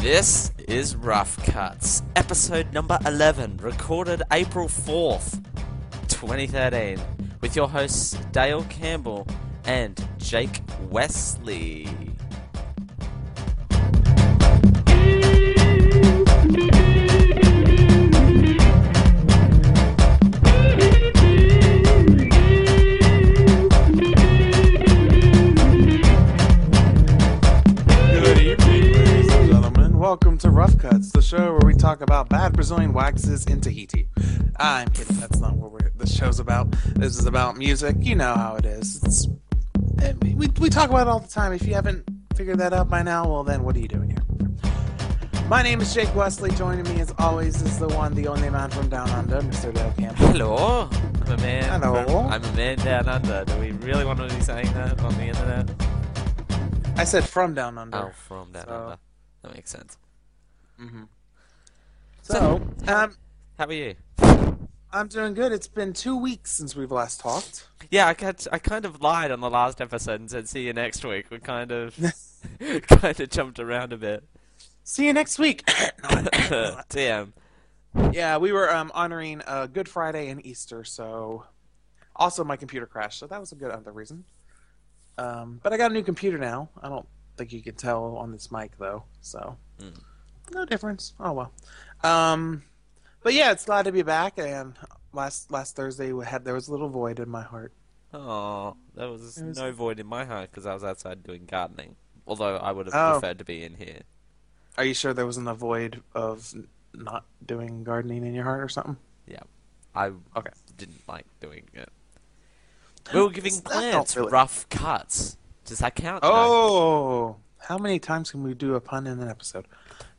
This is Rough Cuts, episode number 11, recorded April 4th, 2013, with your hosts Dale Campbell and Jake Wesley. Welcome to Rough Cuts, the show where we talk about bad Brazilian waxes in Tahiti. I'm kidding, that's not what this show's about. This is about music. You know how it is. We talk about it all the time. If you haven't figured that out by now, well then what are you doing here? My name is Jake Wesley. Joining me as always is the one, the only man from down under, Mr. Dale Campbell. Hello, I'm a man. Hello. I'm a man down under. Do we really want to be saying that on the internet? I said from down under. Oh, from down under. That makes sense. Mm-hmm. How are you? I'm doing good. It's been 2 weeks since we've last talked. Yeah, I kind of lied on the last episode and said see you next week. We kind of jumped around a bit. See you next week. Damn. Yeah, we were honoring Good Friday and Easter, so also my computer crashed, so that was a good other reason. But I got a new computer now. I don't think you can tell on this mic though, so no difference. Oh well. But yeah, it's glad to be back. And last Thursday there was a little void in my heart. Oh, there was no void in my heart because I was outside doing gardening. Although I would have preferred to be in here. Are you sure there wasn't a void of not doing gardening in your heart or something? Yeah, I didn't like doing it. We were giving plants really rough cuts. Does that count? Oh, how many times can we do a pun in an episode?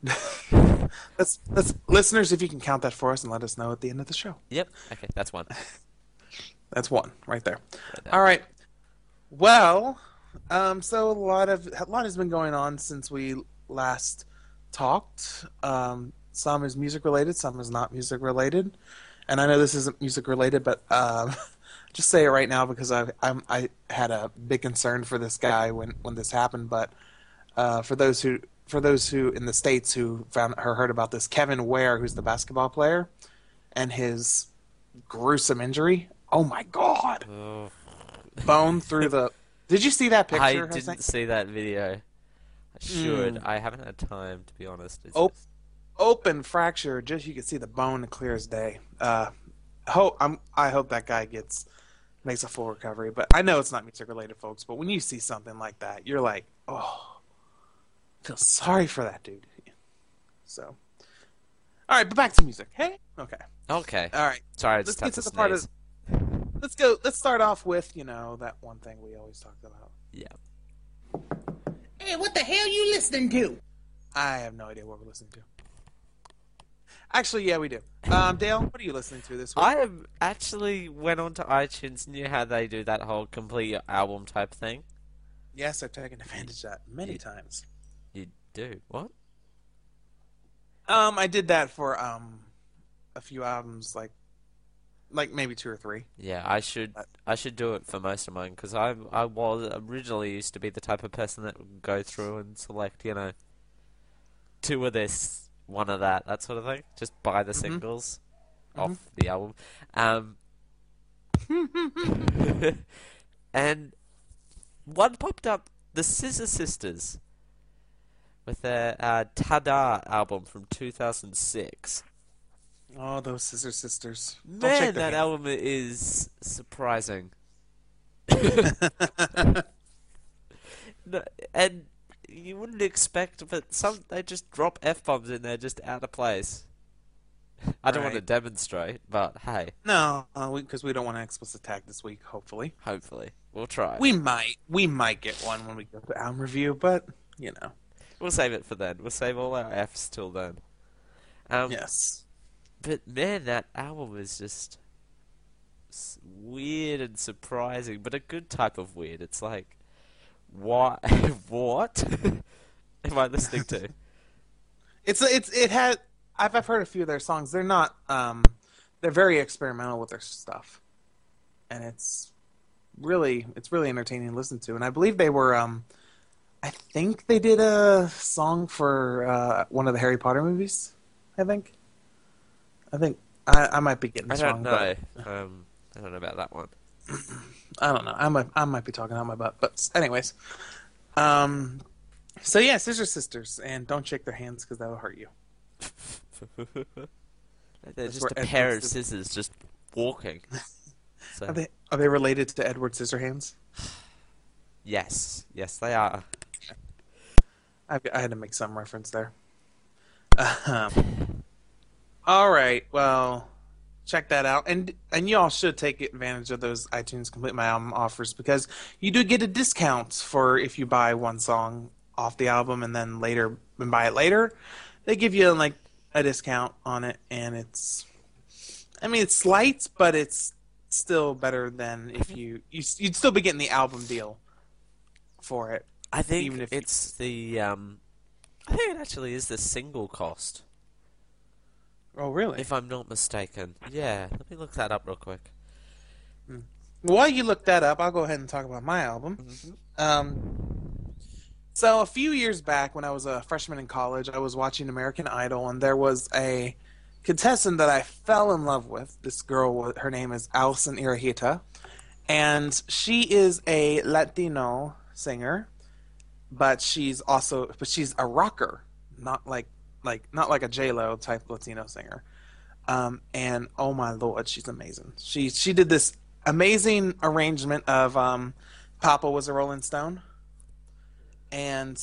Let's listeners, if you can count that for us and let us know at the end of the show. Yep. Okay, that's one. That's one right there. All right. Well, so a lot has been going on since we last talked. Some is music related, some is not music related, and I know this isn't music related, but just say it right now because I had a big concern for this guy when this happened. But for those who in the States who heard about this, Kevin Ware, who's the basketball player, and his gruesome injury. Oh my God! Bone through the. Did you see that picture? I didn't see that video. I should. I haven't had time, to be honest. Open fracture. Just you can see the bone clear as day. I hope that guy makes a full recovery. But I know it's not music related, folks. But when you see something like that, you're like, oh, I feel sorry for that dude. So, all right, but back to music. Hey, okay. All right. Sorry, let's get to the part of. Let's go. Let's start off with that one thing we always talked about. Yeah. Hey, what the hell you listening to? I have no idea what we're listening to. Actually, yeah, we do. Dale, what are you listening to this week? I have actually went onto iTunes and knew how they do that whole complete album type thing. Yes, I've taken advantage of that many times. You do? What? I did that for a few albums, like maybe 2 or 3. Yeah, I should do it for most of mine because I was originally used to be the type of person that would go through and select 2 of this, 1 of that sort of thing. Just buy the singles off the album. And one popped up, the Scissor Sisters, with their Tada album from 2006. Oh, those Scissor Sisters. Man, that album is surprising. And you wouldn't expect, but they just drop F-bombs in there just out of place. I don't want to demonstrate, but hey. No, because we don't want an explicit tag this week, hopefully. Hopefully. We'll try. We might get one when we go to album review, but, We'll save it for then. We'll save all our Fs till then. Yes. But man, that album is just weird and surprising, but a good type of weird. It's like, what? What am I listening to? I've heard a few of their songs. They're not. They're very experimental with their stuff, and it's really entertaining to listen to. And I believe they were I think they did a song for one of the Harry Potter movies. I think. I think I might be getting I this don't wrong, but know. I don't know about that one. I don't know. I might be talking out my butt. But anyways, um, so yeah, Scissor Sisters, and don't shake their hands because that'll hurt you. They're That's just where a Edward pair of Scis- scissors just walking. Are So they related to Edward Scissorhands? yes, they are. I had to make some reference there. All right, well, check that out, and y'all should take advantage of those iTunes Complete My Album offers because you do get a discount for if you buy one song off the album and then later and buy it later. They give you like a discount on it, and I mean, it's slight, but it's still better than if you'd still be getting the album deal for it, I even think if it's the I think it actually is the single cost, oh really? if I'm not mistaken. Yeah, let me look that up real quick. While you look that up, I'll go ahead and talk about my album. So a few years back, when I was a freshman in college, I was watching American Idol, and there was a contestant that I fell in love with. This girl, her name is Alison Irahita, and she is a Latino singer, but she's a rocker, not like a J Lo type Latino singer. And oh my lord, she's amazing. She did this amazing arrangement of "Papa Was a Rolling Stone," and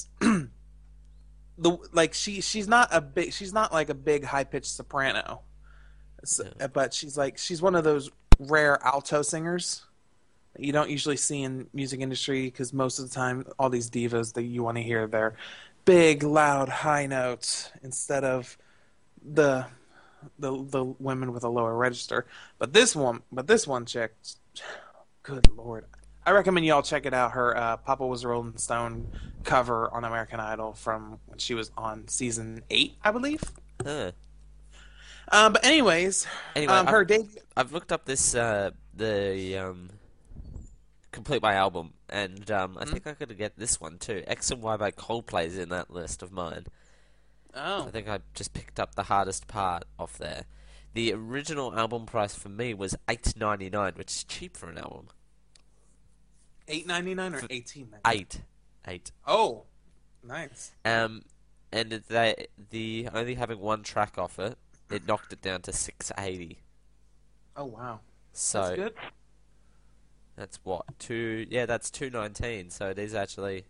she's not like a big high pitched soprano, Yeah. but she's one of those rare alto singers that you don't usually see in music industry because most of the time all these divas that you want to hear they're big loud high notes instead of the the women with a lower register. But this one chick, good lord, I recommend y'all check it out. Her "Papa Was a Rolling Stone" cover on American Idol from when she was on season 8, I believe. Huh. But anyways, Anyway, her debut. I've looked up this the complete my album, and I think I could get this one too. X and Y by Coldplay's in that list of mine. Oh, I think I just picked up the hardest part off there. The original album price for me was $8.99, which is cheap for an album. $8.99 or $18.99? Eight. Oh, nice. And the only having one track off it, it knocked it down to $6.80. Oh wow, So that's good. that's what two? Yeah, that's $2.19. So it is actually.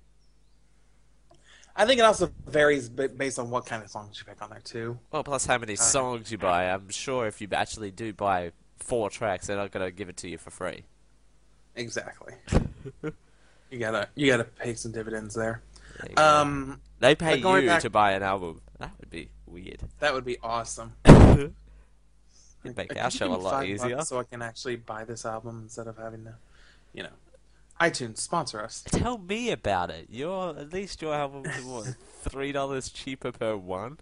I think it also varies based on what kind of songs you pick on there too. Well, plus how many songs you buy. I'm sure if you actually do buy 4 tracks, they're not going to give it to you for free. Exactly. you gotta pay some dividends there. There you go. They pay but going you back- to buy an album. That would be weird. That would be awesome. It'd make Could our you show give a me lot $5 easier. so I can actually buy this album instead of having to, you know, iTunes sponsor us. Tell me about it. At least your album is what, $3 cheaper per one.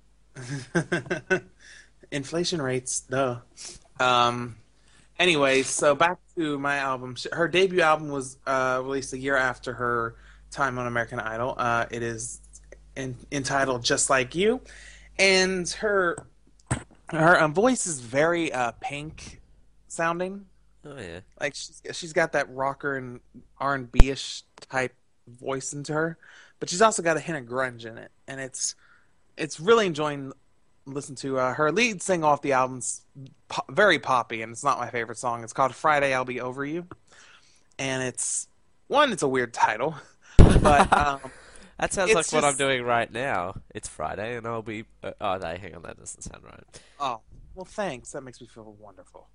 Inflation rates, duh. Anyways, so back to my album. Her debut album was released a year after her time on American Idol. It is entitled "Just Like You," and her voice is very Pink sounding. Oh yeah. Like she's got that rocker and R&B ish type voice into her, but she's also got a hint of grunge in it, and it's really enjoying listen to her lead single off the album's very poppy, and it's not my favorite song. It's called "Friday I'll Be Over You," and it's a weird title, but That sounds it's like what I'm just- doing right now. It's Friday, and I'll be. Oh, no, hang on, that doesn't sound right. oh well, thanks. That makes me feel wonderful.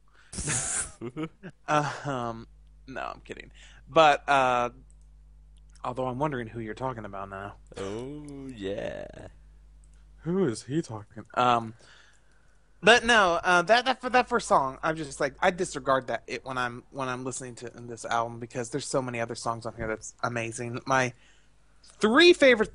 No, I'm kidding, but although I'm wondering who you're talking about now. Oh yeah. Who is he talking? But no, that first song, I'm just like I disregard it when I'm listening to this album because there's so many other songs on here that's amazing. My 3 favorite,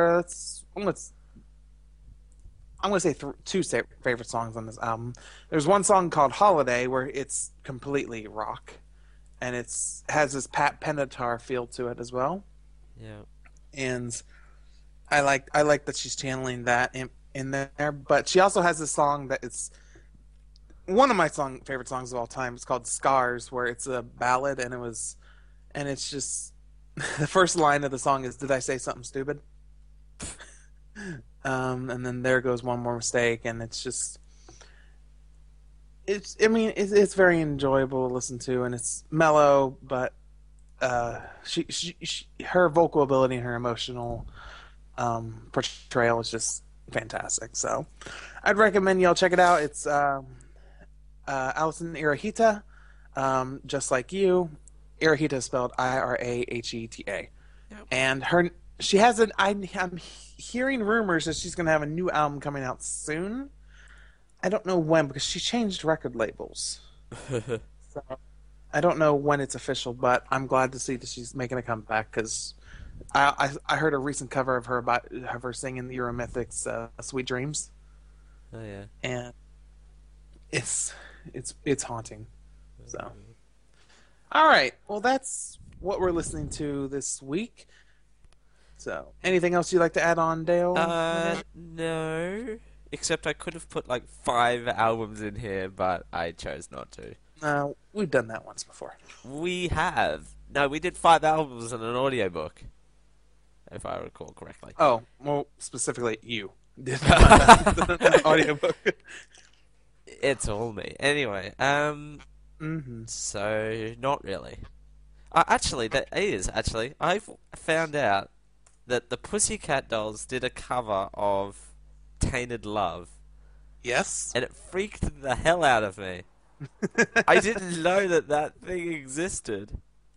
I'm gonna say 2 favorite songs on this album. There's one song called "Holiday" where it's completely rock, and has this Pat Benatar feel to it as well. Yeah. and I like that she's channeling that in there. But she also has this song that is one of my favorite songs of all time. It's called "Scars," where it's a ballad, and it's just the first line of the song is, "Did I say something stupid?" And then there goes one more mistake, and I mean, it's very enjoyable to listen to, and it's mellow, but her vocal ability and her emotional portrayal is just fantastic. So I'd recommend y'all check it out. It's Alison Irahita, just like you. Irahita is spelled Iraheta, Yep. and she has I'm hearing rumors that she's going to have a new album coming out soon. I don't know when because she changed record labels. So I don't know when it's official, but I'm glad to see that she's making a comeback because I heard a recent cover of her singing the Euromythics "Sweet Dreams," Oh yeah. and it's haunting. So, all right, well that's what we're listening to this week. So, anything else you'd like to add on, Dale? No. Except I could have put like 5 albums in here, but I chose not to. No, we've done that once before. We have. No, we did 5 albums and an audiobook. If I recall correctly. Oh, well, specifically you did an audiobook. It's all me. Anyway, Mm-hmm. so not really. Actually, I found out that the Pussycat Dolls did a cover of Tainted Love, Yes. and it freaked the hell out of me. I didn't know that thing existed.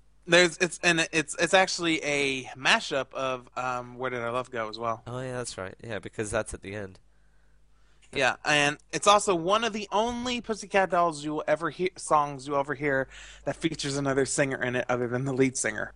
It's actually a mashup of Where Did Our Love Go as well. Oh yeah, that's right. Yeah, because that's at the end. Yeah, and it's also one of the only Pussycat Dolls songs you'll ever hear that features another singer in it other than the lead singer.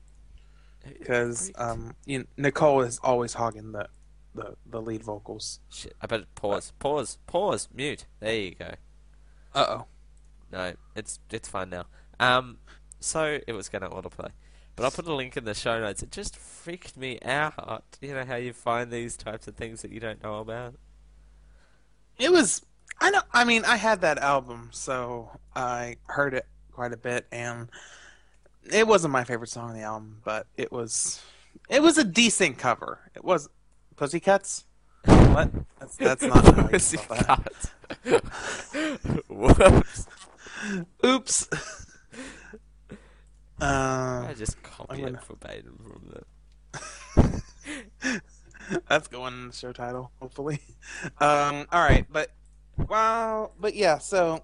Because Nicole is always hogging the lead vocals. Shit, I better pause, mute. There you go. Uh-oh. No, it's fine now. So it was going to autoplay, but I'll put a link in the show notes. It just freaked me out. You know how you find these types of things that you don't know about. It was. I had that album, so I heard it quite a bit, and it wasn't my favorite song on the album, but it was a decent cover. It was Pussycats. What? That's not how you spell that. Whoops. Oops. I just copied I'm it verbatim from the. That's going in the show title, hopefully. All right, but yeah. So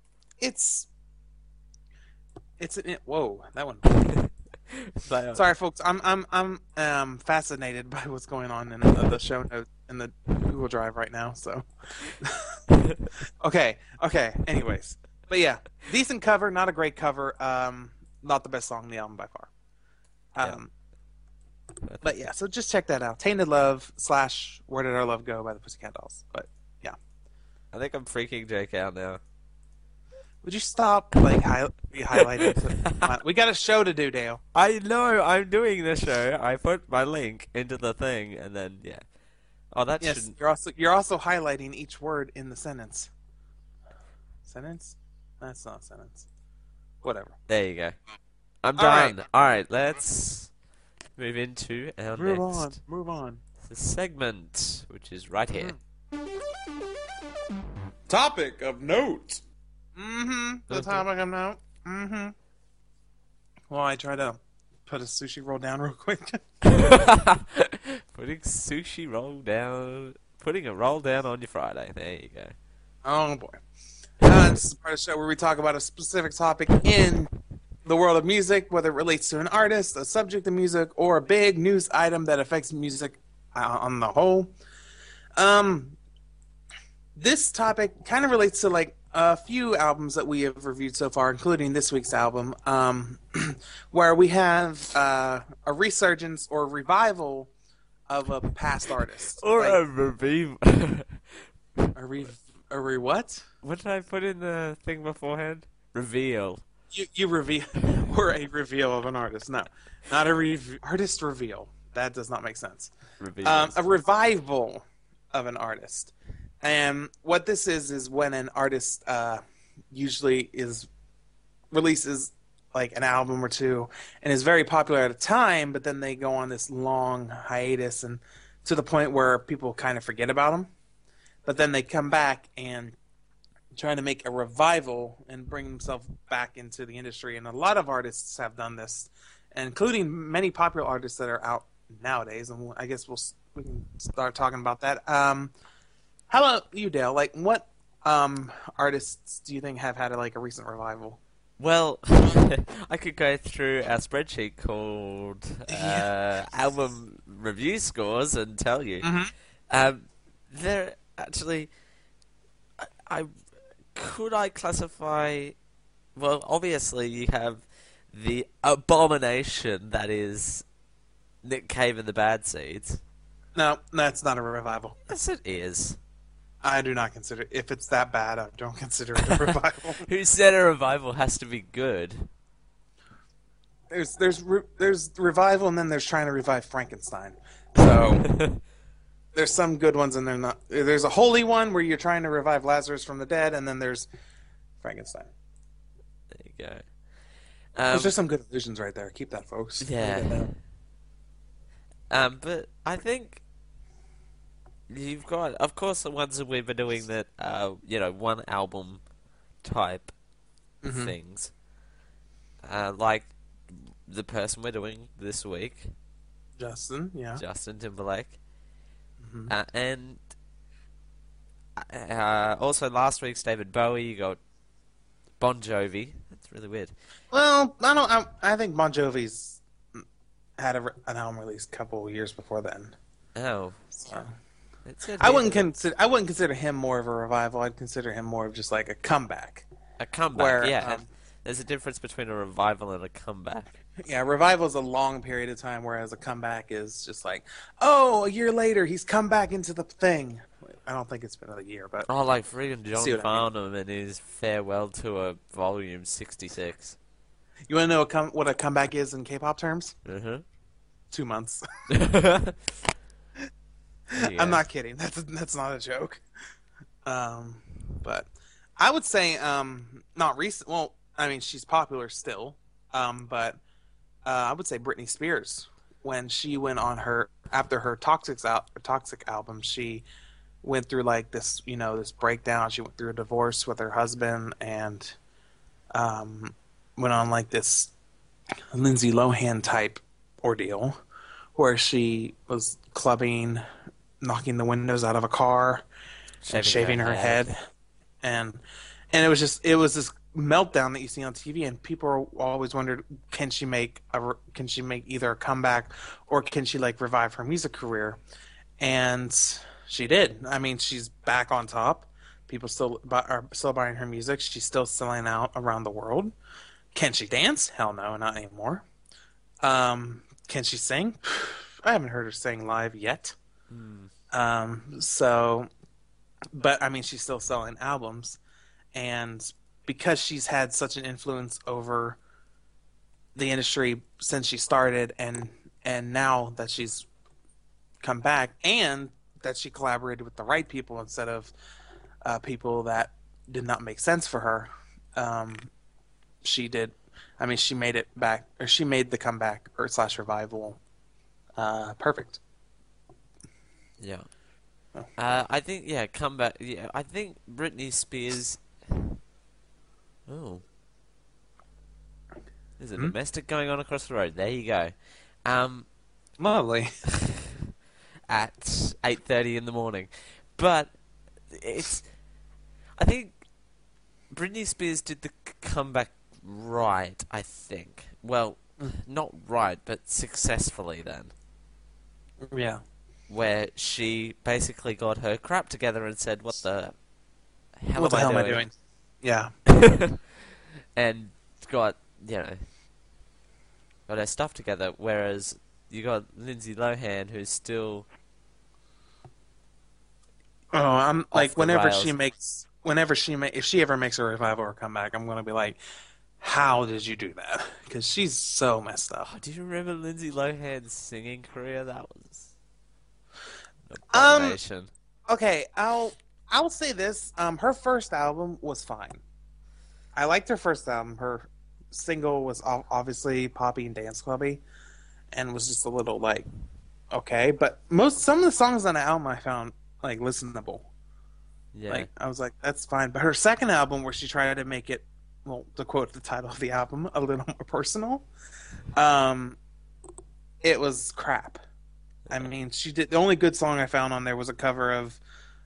whoa, that one. Sorry, folks. I'm fascinated by what's going on in the show notes in the Google Drive right now. So, okay. Anyways, but yeah, decent cover, not a great cover. Not the best song on the album by far. But yeah, so just check that out. Tainted Love / Where Did Our Love Go by the Pussycat Dolls. But yeah, I think I'm freaking Jake out now. would you stop highlighting? We got a show to do, Dale. I know, I'm doing the show. I put my link into the thing, and then yeah. Oh, that Yes, shouldn't. you're also highlighting each word in the sentence. Sentence? That's not a sentence. Whatever. There you go. I'm All right. done. All right, let's move into our Move on. segment, which is right here. Topic of note. Mm-hmm. The Okay. topic of note. Mm-hmm. Well, I try to put a sushi roll down real quick. Putting a roll down on your Friday. There you go. Oh boy. This is part of the show where we talk about a specific topic in the world of music, whether it relates to an artist, a subject of music, or a big news item that affects music on the whole. This topic kind of relates to like a few albums that we have reviewed so far, including this week's album, where we have a resurgence or revival of a past artist. Or Like, a review. a what? What did I put in the thing beforehand? Reveal. You reveal or a reveal of an artist. No, not a artist reveal. That does not make sense. Revisions. A revival of an artist. And what this is when an artist usually releases like an album or two and is very popular at a time, but then they go on this long hiatus and to the point where people kind of forget about them. But then they come back and try to make a revival and bring themselves back into the industry. And a lot of artists have done this, including many popular artists that are out nowadays. And I guess we can start talking about that. How about you, Dale? Like, what artists do you think have had a recent revival? Well, I could go through our spreadsheet called album review scores and tell you. There actually, could I classify? Well, obviously you have the abomination that is Nick Cave and the Bad Seeds. No, that's not a revival. Yes, it is. I do not consider if it's that bad. I don't consider it a revival. Who said a revival has to be good? There's revival, and then there's trying to revive Frankenstein. So there's some good ones, and they're not. There's a holy one where you're trying to revive Lazarus from the dead, and then there's Frankenstein. There you go. There's just some good visions right there. Keep that, folks. Yeah. But I think you've got, of course, the ones that we've been doing that, one album type things. Like the person we're doing this week, Justin, yeah. Justin Timberlake. And also last week's David Bowie, you got Bon Jovi. That's really weird. Well, I think Bon Jovi's had an album released a couple of years before then. Oh. So. I wouldn't consider him more of a revival. I'd consider him more of just like a comeback. A comeback, yeah. There's a difference between a revival and a comeback. Yeah, revival is a long period of time, whereas a comeback is just like, oh, a year later, he's come back into the thing. I don't think it's been a year, but... Oh, like freaking John See what I mean. Farnham and his Farewell Tour Volume 66. You want to know what a comeback is in K-pop terms? 2 months. Yeah. I'm not kidding. That's not a joke. But I would say not recent. Well, I mean, she's popular still. But I would say Britney Spears, when she went on after her Toxic album, she went through like this, this breakdown. She went through a divorce with her husband and went on like this Lindsay Lohan type ordeal where she was clubbing, knocking the windows out of a car, and shaving her head. And it was this meltdown that you see on TV, and people always wondered, can she make either a comeback or can she like revive her music career? And she did. I mean, she's back on top. People are still buying her music. She's still selling out around the world. Can she dance? Hell no, not anymore. Can she sing? I haven't heard her sing live yet. But I mean, she's still selling albums, and because she's had such an influence over the industry since she started, and now that she's come back, and that she collaborated with the right people instead of people that did not make sense for her, she did. I mean, she made it back, or she made the comeback or / revival perfect. Yeah. Oh. I think, comeback. Yeah, I think Britney Spears. Oh. There's a domestic going on across the road. There you go. Lovely. At 8:30 in the morning. But I think Britney Spears did the comeback right, I think. Well, not right, but successfully then. Yeah. Where she basically got her crap together and said, what the hell What the hell am I doing? doing? Yeah. And got her stuff together, whereas you got Lindsay Lohan, who's still... Oh, I'm like, the if rails. she ever makes a revival or comeback, I'm going to be like, how did you do that? Because she's so messed up. Oh, do you remember Lindsay Lohan's singing career? That was an Um. abomination. Okay. I'll say this. Her first album was fine. I liked her first album. Her single was obviously poppy and dance clubby, and was just a little like okay. But some of the songs on the album I found like listenable. Yeah. Like I was like, that's fine. But her second album, where she tried to make it, well, to quote the title of the album, a little more personal, it was crap. I mean, she did the only good song I found on there was a cover of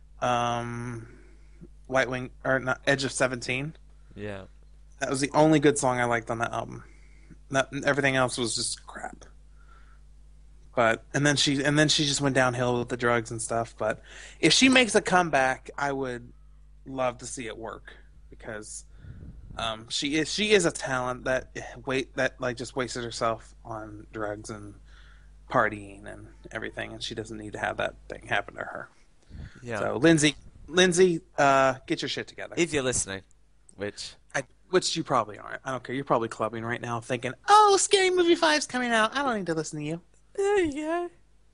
White Wing or not, Edge of 17. Yeah. That was the only good song I liked on that album. Everything else was just crap. But and then she just went downhill with the drugs and stuff. But if she makes a comeback, I would love to see it work because she is a talent that just wasted herself on drugs and partying and everything, and she doesn't need to have that thing happen to her. Yeah. So Lindsay, get your shit together. If you're listening, which Which you probably aren't. I don't care. You're probably clubbing right now, thinking, "Oh, Scary Movie 5's coming out. I don't need to listen to you." there you go.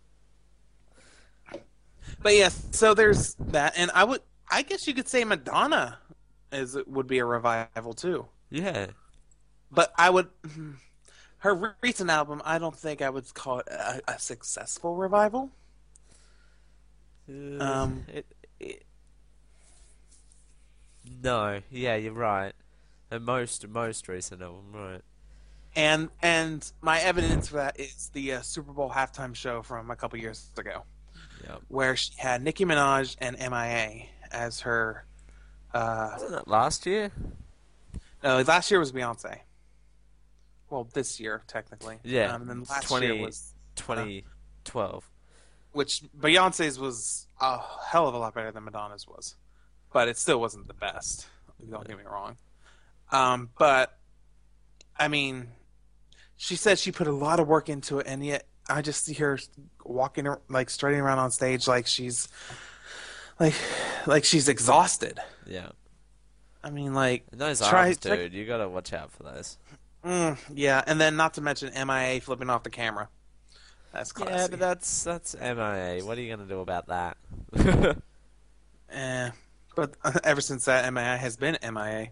But yeah, so there's that, and I guess you could say Madonna would be a revival too. Yeah. But her recent album, I don't think I would call it a successful revival. No, yeah, you're right. The most recent album, right? And my evidence for that is the Super Bowl halftime show from a couple years ago, Yeah. where she had Nicki Minaj and MIA as her. Wasn't that last year? No, last year was Beyonce. Well, this year technically. Yeah. And then last 20 year was 2012. which Beyonce's was a hell of a lot better than Madonna's was, but it still wasn't the best. Don't get me wrong. But I mean, she said she put a lot of work into it, and yet I just see her walking like strutting around on stage like she's she's exhausted. Yeah. I mean, like And those arms, dude, you gotta watch out for those. yeah, and then not to mention MIA flipping off the camera. That's classy. Yeah, but that's MIA. What are you gonna do about that? But ever since that, MIA has been MIA.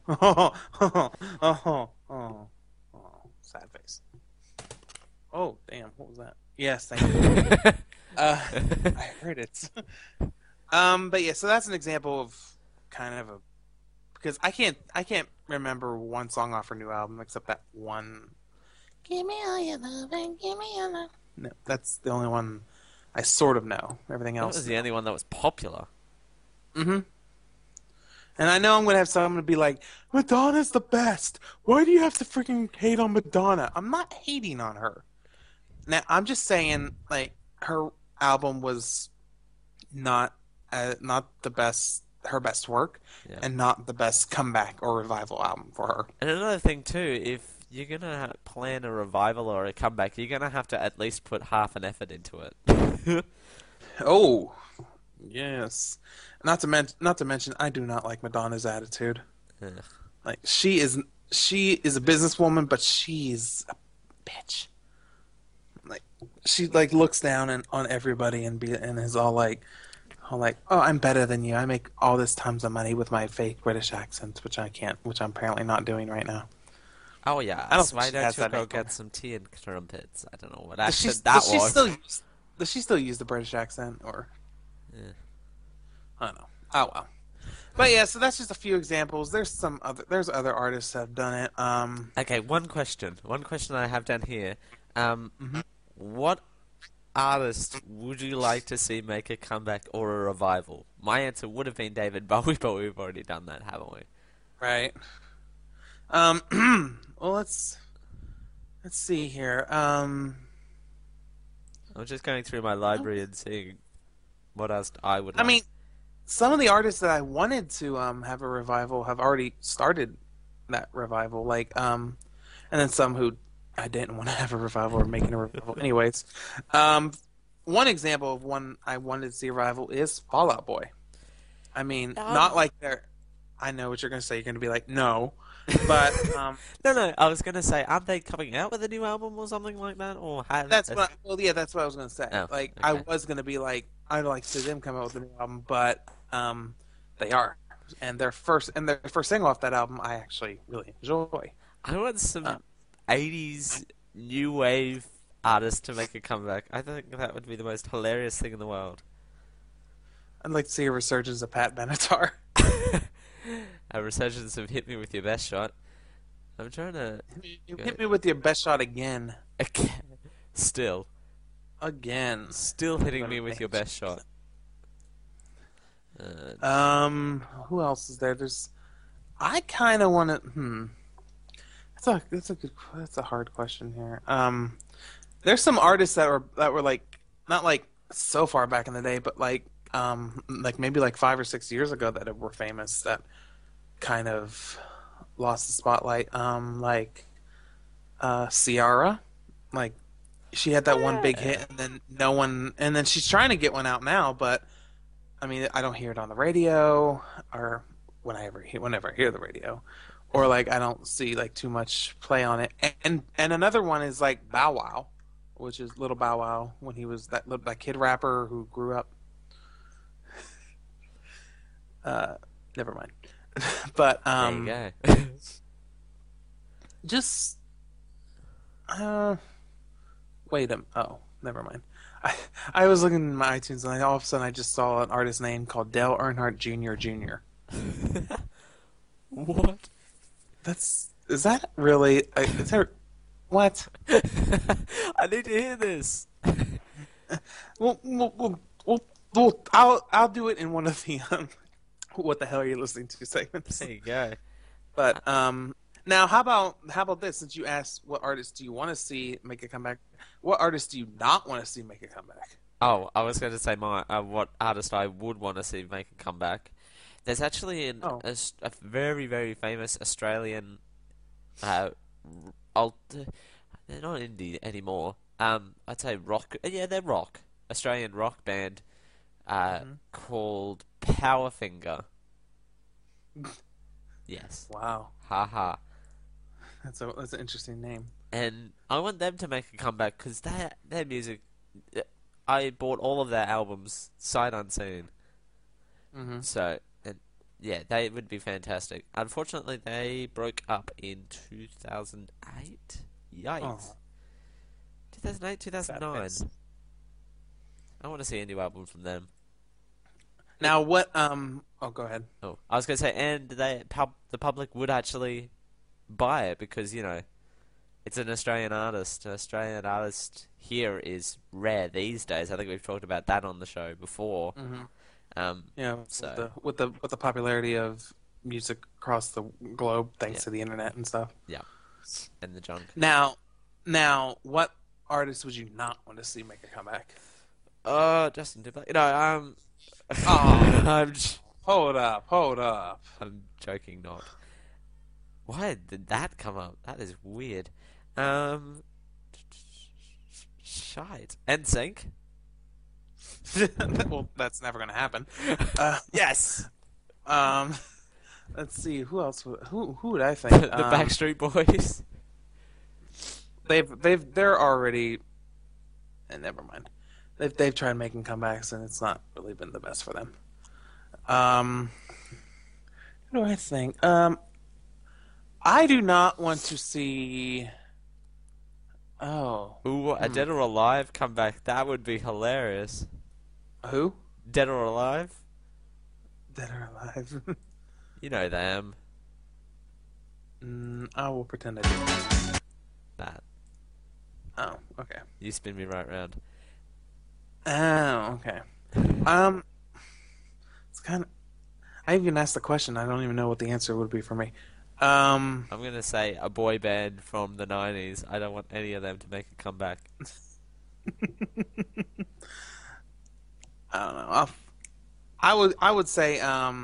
Sad face. Oh, damn! What was that? Yes, thank you. I heard it. But yeah, so that's an example of kind of because I can't remember one song off her new album except that one. Give me all your love and give me your love. No, that's the only one I sort of know. Everything That else was the only one that was popular. Mm-hmm. And I know I'm going to have someone to be like, Madonna's the best. Why do you have to freaking hate on Madonna? I'm not hating on her. Now, I'm just saying, like, her album was not the best, her best work, Yeah. and not the best comeback or revival album for her. And another thing too, if you're gonna plan a revival or a comeback, you're gonna have to at least put half an effort into it. Oh, yes. Not to mention, I do not like Madonna's attitude. Ugh. Like she is a businesswoman, but she's a bitch. Like she like looks down on everybody and is all like, oh, I'm better than you. I make all this times the money with my fake British accent, which I'm apparently not doing right now. Oh yeah, I don't so why think she has don't you that go anymore. get some tea and crumpets? I don't know what Does accent that was. Does she still use the British accent or? Yeah. I don't know. Oh well. But yeah, so that's just a few examples. There's other artists that have done it. Okay, one question I have down here. Mhm. What artist would you like to see make a comeback or a revival? My answer would have been David Bowie, but we've already done that, haven't we? Right. Well, let's see here. I'm just going through my library and seeing what else I would like. I mean, some of the artists that I wanted to have a revival have already started that revival. Like, and then some who I didn't want to have a revival or making a revival. Anyways, one example of one I wanted to see a revival is Fall Out Boy. I mean, not like they're. I know what you're gonna say. You're gonna be like, no, but No, I was gonna say, aren't they coming out with a new album or something like that, or have? well, yeah, that's what I was gonna say. Oh, Like, I okay. was gonna be like, I'd like to see them come out with a new album, but they are, and their first single off that album, I actually really enjoy. I want Uh, some '80s new wave artists to make a comeback. I think that would be the most hilarious thing in the world. I'd like to see a resurgence of Pat Benatar. A resurgence of "Hit Me with Your Best Shot." I'm trying to You go hit me with your best shot again, again. Still, again. still hitting me with your best shot. Who else is there? I kind of want to. That's a hard question here. There's some artists that were like not like so far back in the day, but like maybe like 5 or 6 years ago that were famous that kind of lost the spotlight. Like Ciara, like she had that one big hit, and then no one, and then she's trying to get one out now, but I mean, I don't hear it on the radio or whenever I hear the radio, or like I don't see like too much play on it. And another one is like Bow Wow, which is Little Bow Wow when he was that kid rapper who grew up. Never mind. But There you go. just wait a oh, never mind. I was looking in my iTunes and all of a sudden I just saw an artist name called Dale Earnhardt Jr. Jr. What? Is that really? Is there what? I need to hear this. I'll do it in one of the what the hell are you listening to segments. There you go. But now how about this? Since you asked what artists do you want to see make a comeback, what artists do you not want to see make a comeback? Oh, I was going to say what artist I would want to see make a comeback. There's actually a very, very famous Australian they're not indie anymore. I'd say rock. Yeah, they're rock. Australian rock band called Powerfinger. Yes. Wow, Haha. that's an interesting name. And I want them to make a comeback because their music. I bought all of their albums sight unseen. Mm-hmm. So, and yeah, they would be fantastic. Unfortunately, they broke up in 2008. Yikes. Oh, 2008, 2009. sad. I want to see a new album from them. Now what? Oh, go ahead. Oh, I was going to say, and the public would actually buy it because, it's an Australian artist. An Australian artist here is rare these days. I think we've talked about that on the show before. Mm-hmm. Yeah, So with the popularity of music across the globe, thanks Yeah. to the internet and stuff. yeah, and the junk. Now, what artists would you not want to see make a comeback? Justin Timberlake. No, Oh, I'm hold up. I'm joking. Not. Why did that come up? That is weird. Shite. NSYNC. Well, that's never going to happen. Yes. Let's see who else. Who would I think? The Backstreet Boys. They're already. And never mind. They've tried making comebacks and it's not really been the best for them. Who do I think? I do not want to see. Oh, Ooh, a Dead or Alive comeback. That would be hilarious. who? Dead or Alive? Dead or alive? You know them. I will pretend I do. That. Oh, okay. You spin me right round. Oh, okay. It's kind of. I even asked the question. I don't even know what the answer would be for me. I'm gonna say a boy band from the 90s. I don't want any of them to make a comeback. I don't know. I would say I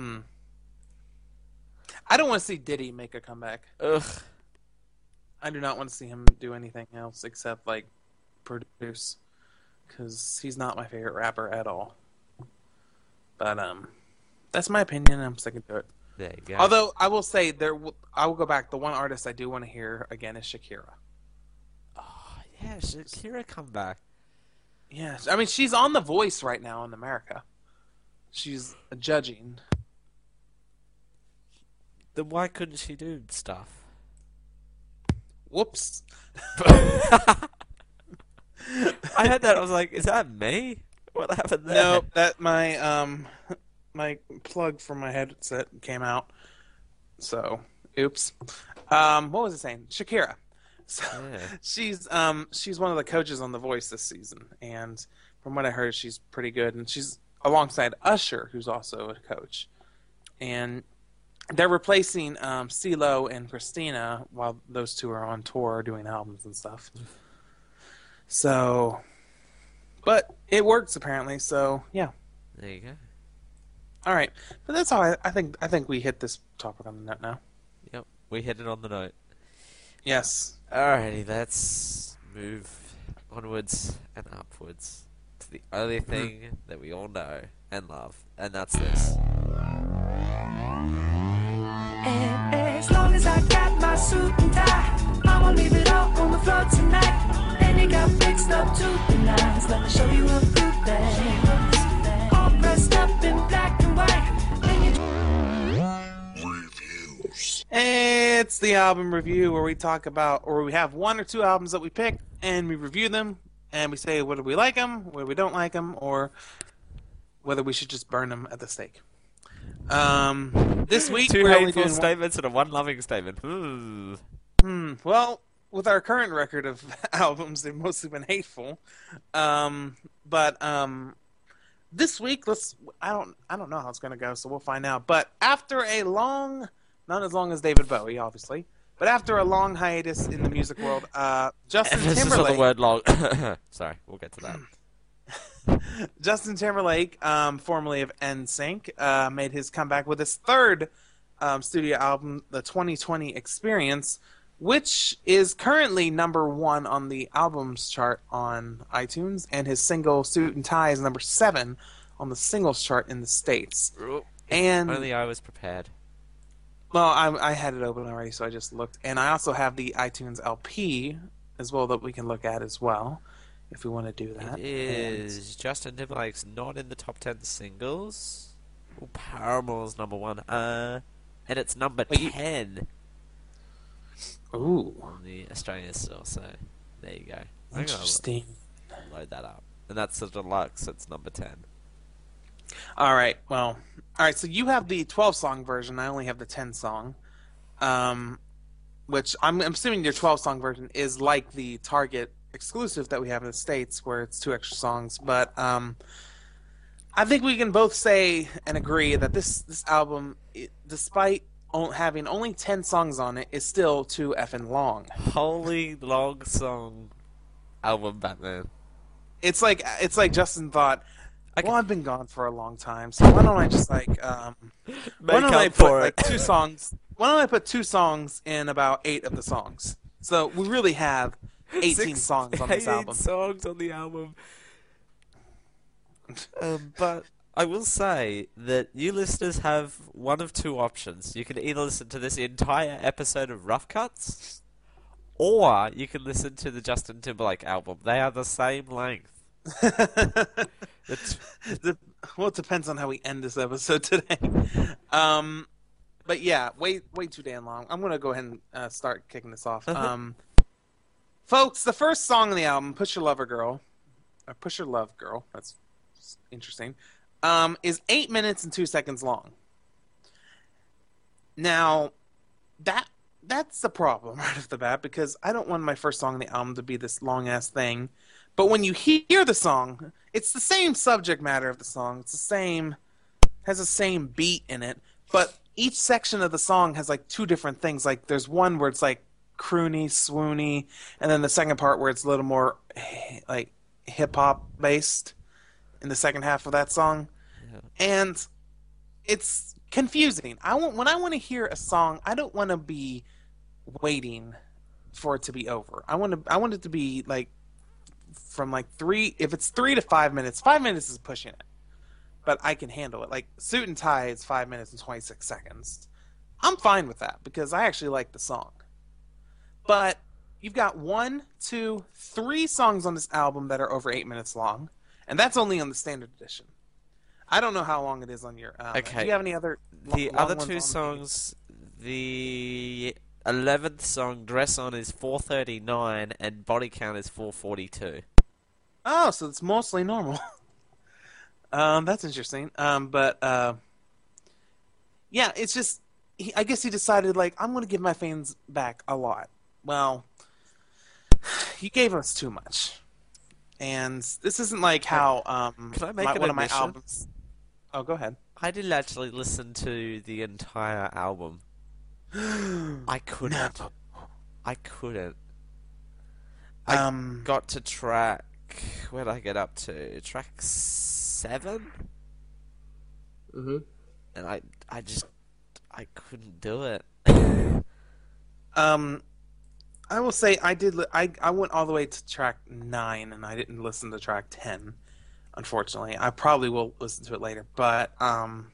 don't want to see Diddy make a comeback. Ugh. I do not want to see him do anything else except like produce, because he's not my favorite rapper at all. But that's my opinion. I'm sticking to it. There you go. Although I will say I will go back. The one artist I do want to hear again is Shakira. Oh, yeah, Shakira come back. Yes, I mean she's on The Voice right now in America. She's judging. Then why couldn't she do stuff? Whoops. I heard that. I was like, is that me? What happened there? No, that my plug for my headset came out. So, oops. What was I saying? Shakira. So, Yeah. she's one of the coaches on The Voice this season, and from what I heard, she's pretty good. And she's alongside Usher, who's also a coach, and they're replacing CeeLo and Christina while those two are on tour doing albums and stuff. So, but it works apparently. So yeah. There you go. All right, but that's all. I think we hit this topic on the net now. Yep, we hit it on the note. Yes. Alrighty, let's move onwards and upwards to the only thing that we all know and love, and that's this. And as long as I got my suit and tie, I'ma leave it all on the floor tonight. And it got fixed up to the nines. Let me show you a few things. All dressed up in black and white. It's the album review where we talk about, or we have one or two albums that we pick and we review them and we say whether we like them, whether we don't like them, or whether we should just burn them at the stake. This week Two we're only hateful doing statements and a one loving statement. Ooh. well, with our current record of albums, they've mostly been hateful. But this week, I don't know how it's gonna go, so we'll find out. But after a long, not as long as David Bowie, obviously, but after a long hiatus in the music world, Justin Emphasis on the Timberlake. word long. Sorry, we'll get to that. Justin Timberlake, formerly of NSYNC, made his comeback with his third studio album, The 2020 Experience, which is currently number 1 on the albums chart on iTunes, and his single Suit and Tie is number 7 on the singles chart in the States. And Only I was prepared. well, I had it open already, so I just looked. And I also have the iTunes LP as well that we can look at as well, if we want to do that. It is Justin Timberlake's not in the top 10 singles. Well, Paramore's number 1. And it's number 10 Ooh, on the Australian store, so there you go. I'm interesting. gonna load that up. And that's the deluxe, it's number 10. All right, so you have the 12-song version. I only have the 10-song, which I'm assuming your 12-song version is like the Target exclusive that we have in the States, where it's 2 extra songs. But I think we can both say and agree that this album, despite having only 10 songs on it, is still too effing long. Holy long song album, Batman. It's like Justin thought, well, I've been gone for a long time, so why don't I just why don't I put 2 songs? Why don't I put 2 songs in about 8 of the songs? So we really have 18 songs on this 18 album. songs on the album. But I will say that you listeners have one of 2 options. You can either listen to this entire episode of Rough Cuts, or you can listen to the Justin Timberlake album. They are the same length. Well, it depends on how we end this episode today. But yeah, way too damn long. I'm gonna go ahead and start kicking this off. Folks, the first song on the album, "Push Your Love Girl," that's interesting, is 8 minutes and 2 seconds long. Now, that's the problem right off the bat, because I don't want my first song on the album to be this long ass thing. But when you hear the song, it's the same subject matter of the song. It's has the same beat in it, but each section of the song has like 2 different things. Like there's one where it's like croony, swoony, and then the second part where it's a little more like hip hop based in the second half of that song. Yeah. And it's confusing. When I want to hear a song, I don't want to be waiting for it to be over. I want it to be like from like 3, if it's 3 to 5 minutes. 5 minutes is pushing it, but I can handle it. Like Suit and Tie is 5 minutes and 26 seconds. I'm fine with that because I actually like the song. But you've got one, two, three songs on this album that are over 8 minutes long, and that's only on the standard edition. I don't know how long it is on your. Okay. Do you have any other? The long other ones two on songs, the 11th song, Dress On, is 439, and Body Count is 442. Oh, so it's mostly normal. That's interesting. Yeah, it's just. I guess he decided, like, I'm going to give my fans back a lot. Well, you gave us too much. And this isn't like how Can I make an one of my admission? albums. Oh, go ahead. I didn't actually listen to the entire album. I couldn't. No. I couldn't. I got to track... Where did I get up to? Track 7? Mm-hmm. And I just... I couldn't do it. I will say I did. I went all the way to track 9, and I didn't listen to track 10. Unfortunately, I probably will listen to it later. But I'm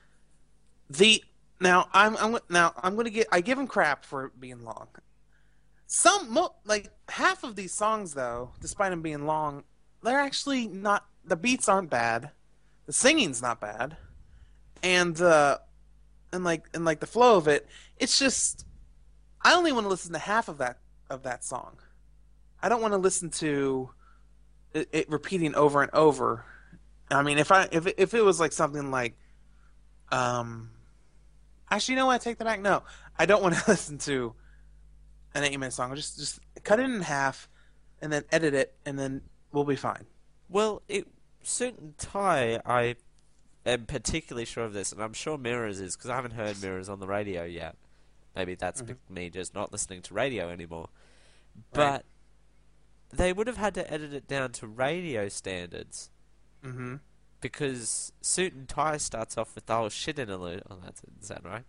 gonna get. I give him crap for being long. Like half of these songs, though, despite them being long, they're actually not. The beats aren't bad, the singing's not bad, and like the flow of it. It's just I only want to listen to half of that song. I don't want to listen to it repeating over and over. I mean, if it was like something like, actually, you know what? I take that back. No, I don't want to listen to an 8-minute song. Just cut it in half, and then edit it, and then we'll be fine. Well, certain Thai, I am particularly sure of this, and I'm sure Mirrors is, because I haven't heard Mirrors on the radio yet. Maybe that's me just not listening to radio anymore. But they would have had to edit it down to radio standards. Mm-hmm. Because Suit and Tie starts off with the whole shit interlude. Oh, that doesn't sound right.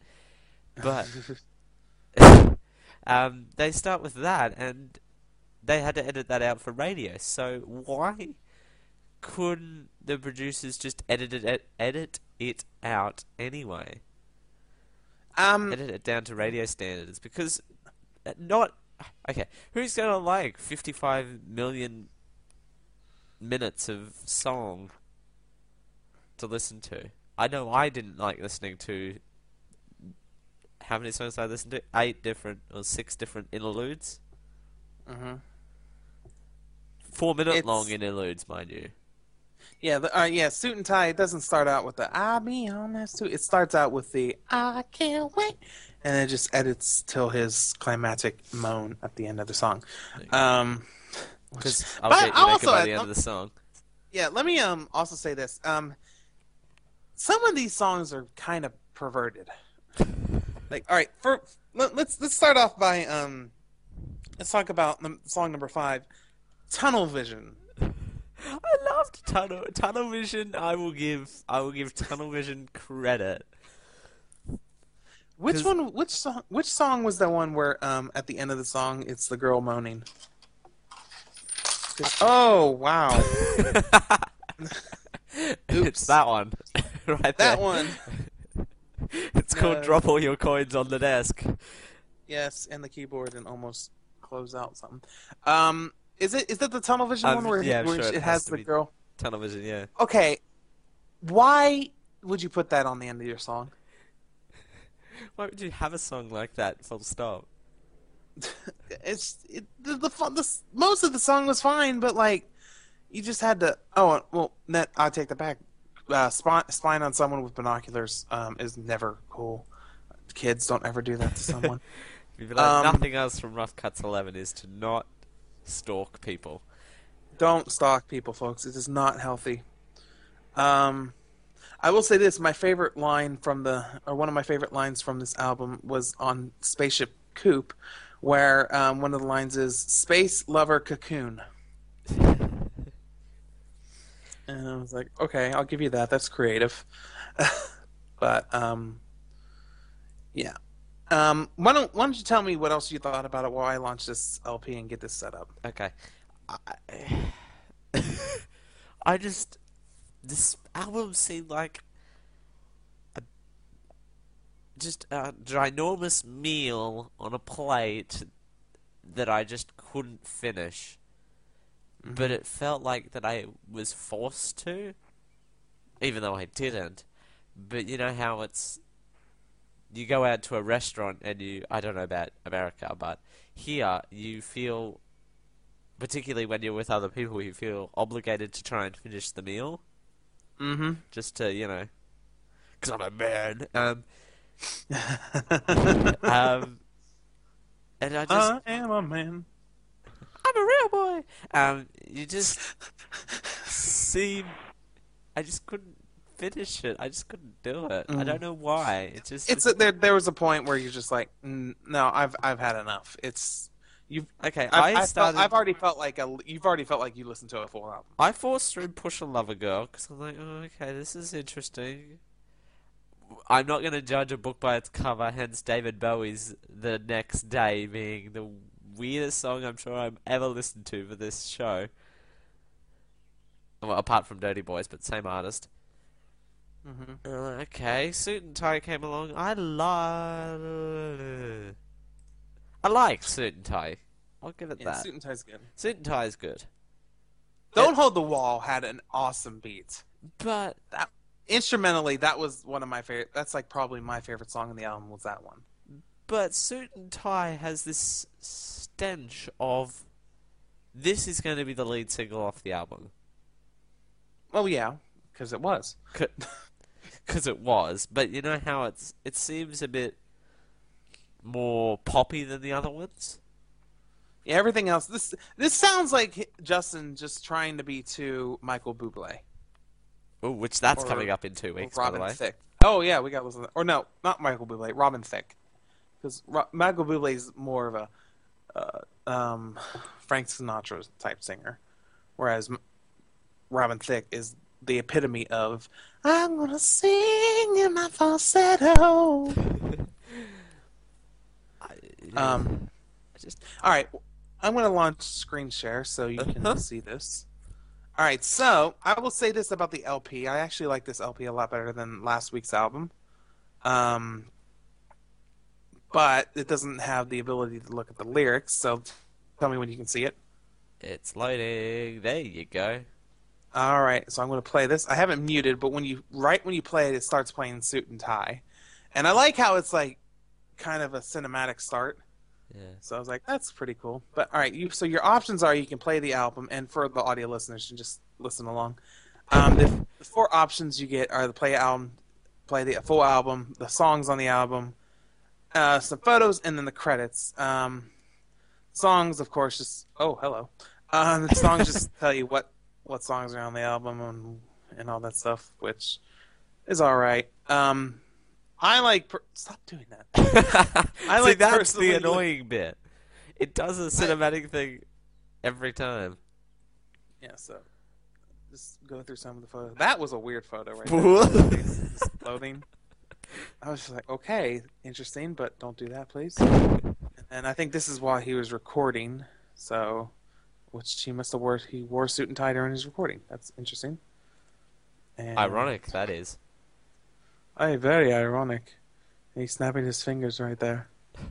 But they start with that, and they had to edit that out for radio. So why couldn't the producers just edit it out anyway? Edit it down to radio standards, because who's gonna like 55 million minutes of song to listen to? I know I didn't like listening to. How many songs did I listen to? 6 different interludes. Mm-hmm. 4-minute long interludes, mind you. Yeah, Suit and Tie. It doesn't start out with the "I'll be honest" too. It starts out with the "I can't wait," and it just edits till his climactic moan at the end of the song. Because I'll get you naked by the end of the song. Yeah, let me also say this. Some of these songs are kind of perverted. Like, all right, let's start off by let's talk about song number 5, "Tunnel Vision." I loved Tunnel Vision. I will give Tunnel Vision credit. Which song was the one where at the end of the song it's the girl moaning? Oh wow! It's that one, right there. That one. It's called "Drop All Your Coins on the Desk." Yes, and the keyboard and almost close out something. Is that the Tunnel Vision one where it has the girl? Tunnel Vision, yeah. Okay, why would you put that on the end of your song? Why would you have a song like that? Full stop. Most of the song was fine, but like you just had to. Oh well, I take that back. Spying on someone with binoculars is never cool. Kids, don't ever do that to someone. If you learn nothing else from Rough Cuts 11 is to not stalk people. Don't stalk people, folks. It is not healthy. I will say this: my favorite line one of my favorite lines from this album was on Spaceship Coupe, where one of the lines is "Space Lover Cocoon." And I was like, okay, I'll give you that. That's creative. But yeah. Why don't you tell me what else you thought about it while I launch this LP and get this set up? Okay. This album seemed like just a ginormous meal on a plate that I just couldn't finish. But it felt like that I was forced to, even though I didn't. But you know how it's... You go out to a restaurant and I don't know about America, but here you feel, particularly when you're with other people, you feel obligated to try and finish the meal. Mm-hmm. Just to, because I'm a man. And I just... I am a man. I'm a real boy. You just seem... I just couldn't finish it. I just couldn't do it. I don't know why. It just... There was a point where you're just like, no, I've had enough. Okay, I've already felt like you've already felt like you listened to a full album. I forced through Push a Lover Girl because I'm like, oh, okay, this is interesting. I'm not going to judge a book by its cover, hence David Bowie's The Next Day being the weirdest song I'm sure I've ever listened to for this show. Well, apart from Dirty Boys, but same artist. Okay, Suit and Tie came along. I like Suit and Tie. I'll give it that. Suit and Tie's good. Suit and Tie is good. Don't Hold the Wall had an awesome beat. But Instrumentally, that was one of my favorite. That's like probably my favorite song on the album was that one. But Suit and Tie has this stench of this is going to be the lead single off the album. Well, yeah, because it was. Because it was, but you know how it seems a bit more poppy than the other ones. Yeah, everything else. This sounds like Justin just trying to be too Michael Bublé. Ooh, which that's coming up in 2 weeks, by the Robin way. Thicke. Oh yeah, we got to listen. Or no, not Michael Bublé. Robin Thicke, because Michael Bublé is more of a Frank Sinatra type singer, whereas Robin Thicke is the epitome of I'm gonna sing in my falsetto. All right, I'm gonna launch screen share so you can see this. All right, so I will say this about the LP. I actually like this LP a lot better than last week's album, but it doesn't have the ability to look at the lyrics. So tell me when you can see it. It's loading. There you go. All right, so I'm going to play this. I haven't muted, but when you play it, it starts playing Suit and Tie, and I like how it's like kind of a cinematic start. Yeah. So I was like, that's pretty cool. But all right, so your options are you can play the album, and for the audio listeners, you just listen along. The 4 options you get are the play the full album, the songs on the album, some photos, and then the credits. Songs, of course, just hello. The songs just tell you what songs are on the album and all that stuff, which is all right. I like... Stop doing that. I See, like that's personally... the annoying bit. It does a cinematic thing every time. Yeah, so... Just go through some of the photos. That was a weird photo right there. Just loading. I was just like, okay, interesting, but don't do that, please. And I think this is while he was recording, so... Which he must have he wore a suit and tie during his recording. That's interesting. And, Ironic, that is. Aye, very ironic. He's snapping his fingers right there.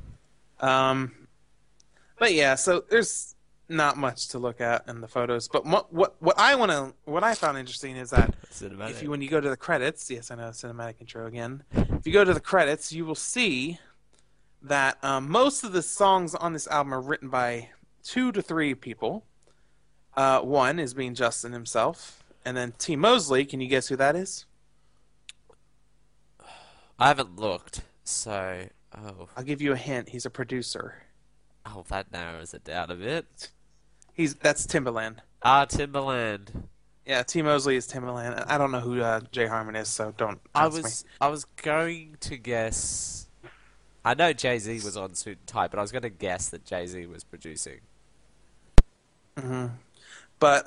But yeah, so there's not much to look at in the photos. But what I found interesting is that when you go to the credits, yes, I know cinematic intro again. If you go to the credits, you will see that most of the songs on this album are written by 2 to 3 people. One is being Justin himself, and then T. Mosley. Can you guess who that is? I haven't looked, so... I'll give you a hint. He's a producer. Oh, that narrows it down a bit. That's Timbaland. Timbaland. Yeah, T. Mosley is Timbaland. I don't know who Jay Harmon is, so don't ask me. I was going to guess... I know Jay-Z was on Suit and Tie, but I was going to guess that Jay-Z was producing. Mm-hmm. But,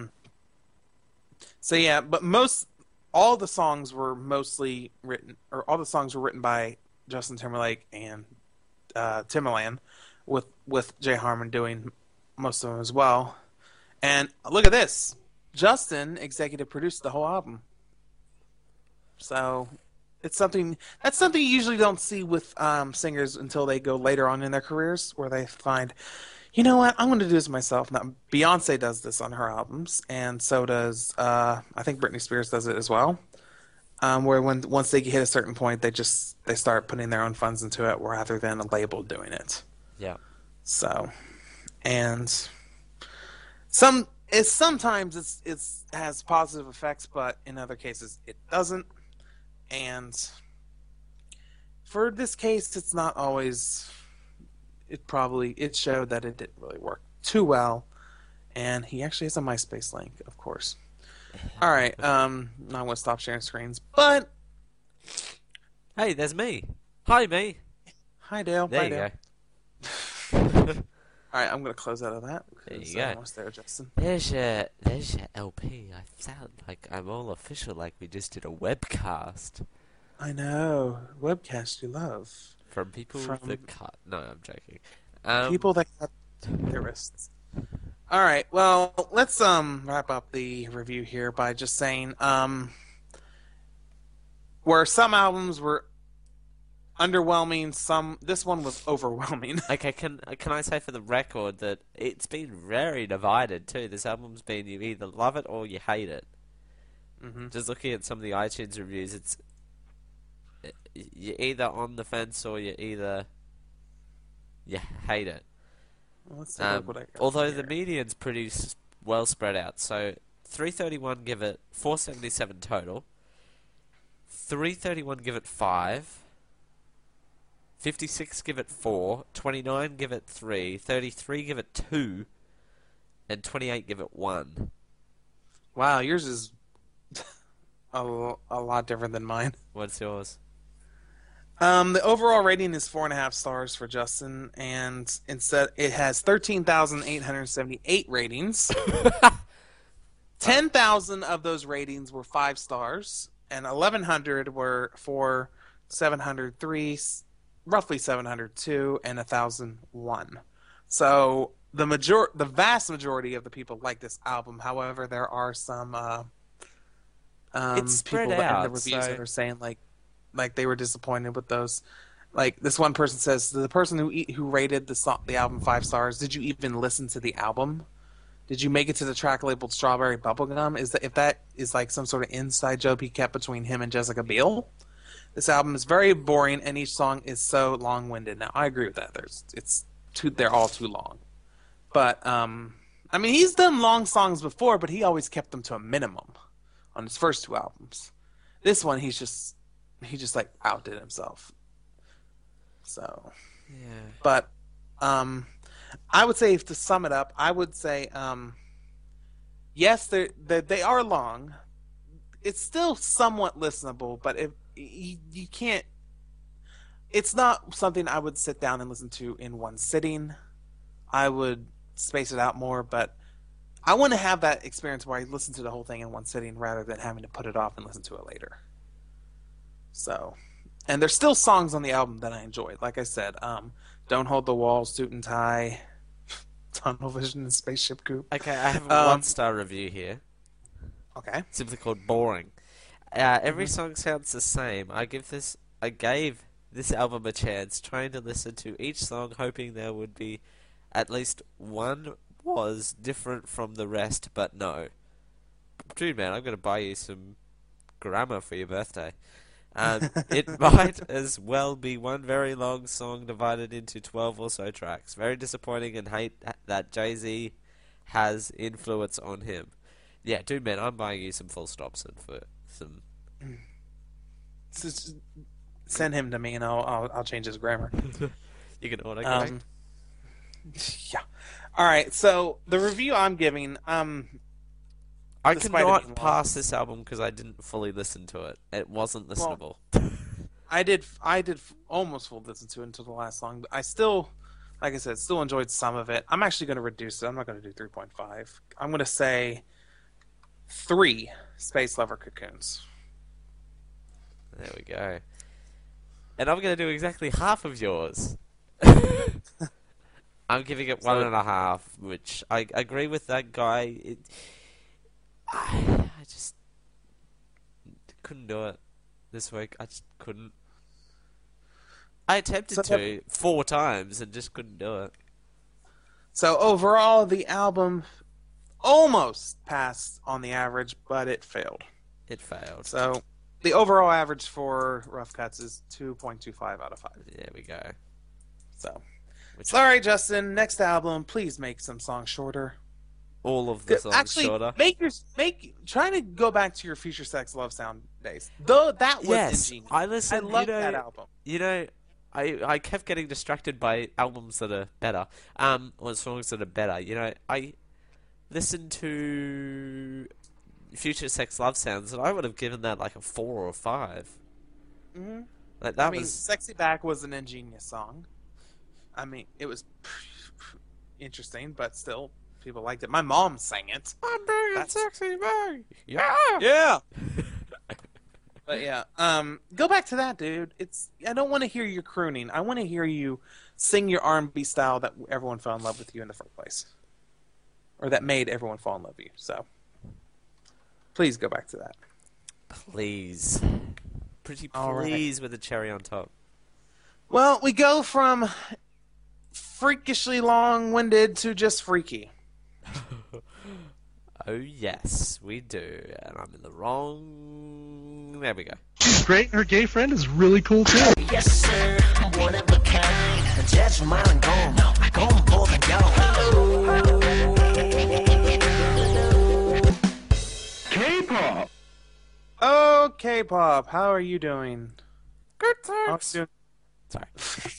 so yeah, but all the songs were mostly written, or all the songs were written by Justin Timberlake and Timbaland, with Jay Harmon doing most of them as well. And look at this. Justin executive produced the whole album. So, It's something that's something you usually don't see with singers until they go later on in their careers, where they find, you know what, I'm going to do this myself. Now, Beyonce does this on her albums, and so does I think Britney Spears does it as well. Where once they hit a certain point, they start putting their own funds into it, rather than a label doing it. Yeah. So, and sometimes it has positive effects, but in other cases it doesn't. And for this case, it's not always. It showed that it didn't really work too well, and he actually has a MySpace link, of course. All right, I'm gonna stop sharing screens, but Hey, there's me. Hi, me. hi Dale. There Hi, you Dale. go. All right, I'm gonna close out of that. There you because go. I'm almost there, Justin. There's your LP. I sound like I'm all official, like we just did a webcast I know, webcast you love. from people From- that cut. No, I'm joking. People that cut their wrists. All right, well, let's wrap up the review here by just saying where some albums were underwhelming, this one was overwhelming. Okay, can I say for the record that it's been very divided too. This album's been you either love it or you hate it. Mhm. Just looking at some of the iTunes reviews, you're either on the fence or you hate it. Well, let's take a look what I got Although here. the median's pretty well spread out, so 331 give it 477 total, 331 give it 5, 56 give it 4, 29 give it 3, 33 give it 2, and 28 give it 1. Wow, yours is a lot different than mine. What's yours? The overall rating is 4.5 stars for Justin, and instead it has 13,878 ratings. 10,000 of those ratings were 5 stars, and 1,100 were 4, 703, roughly 702, and 1,001. So the vast majority of the people like this album. However, there are some It's spread people that in the out, reviews so- that are saying like they were disappointed with those. Like this one person says, the person who rated the album 5 stars, did you even listen to the album? Did you make it to the track labeled Strawberry Bubblegum? If that is like some sort of inside joke he kept between him and Jessica Biel? This album is very boring, and each song is so long-winded. Now I agree with that. They're all too long. But I mean, he's done long songs before, but he always kept them to a minimum on his first 2 albums. This one, he just like outdid himself. So, Yeah. but I would say, to sum it up, I would say yes, they are long. It's still somewhat listenable, but if you can't, it's not something I would sit down and listen to in one sitting. I would space it out more, but I want to have that experience where I listen to the whole thing in one sitting rather than having to put it off and listen to it later. So, and there's still songs on the album that I enjoyed. Like I said, Don't Hold the Wall, Suit and Tie, Tunnel Vision, and Spaceship Coupe. Okay, I have a 1-star review here. Okay. Simply called boring. Every song sounds the same. I gave this album a chance, trying to listen to each song, hoping there would be at least one was different from the rest, but no. Dude, man, I'm gonna buy you some grammar for your birthday. It might as well be one very long song divided into 12 or so tracks. Very disappointing, and hate that Jay-Z has influence on him. Yeah, dude, man, I'm buying you some full stops and for some. Just send him to me, and I'll change his grammar. You can autocorrect. Yeah. All right. So the review I'm giving, I despite it cannot being pass this album because I didn't fully listen to it. It wasn't listenable. I did almost full listen to it until the last song, but I still, like I said, still enjoyed some of it. I'm actually going to reduce it. I'm not going to do 3.5. I'm going to say 3 Space Lover Cocoons. There we go. And I'm going to do exactly half of yours. I'm giving it 1.5, which I agree with that guy. I just couldn't do it. this week. I just couldn't. I attempted So- to 4 times and just couldn't do it. So overall, the album almost passed on the average, but it failed. It failed. So the overall average for Rough Cuts is 2.25 out of 5. There we go. So Which sorry, Justin. Next album, please make some songs shorter. all of the songs Actually, shorter. try to go back to your Future Sex Love Sound days. Though that was Yes, ingenious. I I listened. love that album. You know, I kept getting distracted by albums that are better, or songs that are better. You know, I listened to Future Sex Love Sounds, and I would have given that like a 4 or 5. hmm Like that I mean, was "Sexy Back" was an ingenious song. I mean, it was interesting, but still, people liked it. My mom sang it. I'm being That's- sexy, man. Yeah. Yeah. But yeah, go back to that, dude. I don't want to hear you crooning. I want to hear you sing your R&B style that everyone fell in love with you in the first place, or that made everyone fall in love with you. So, please go back to that. Please, pretty All right. please with a cherry on top. Well, we go from freakishly long-winded to just freaky. Oh yes, we do, and I'm in the wrong. There we go. She's great. Her gay friend is really cool too. Yes, sir, I'm one of a kind. Judge mine and gone. Gone for the K-pop. Oh, K-pop, how are you doing? Good Oh, thanks. dude. Sorry.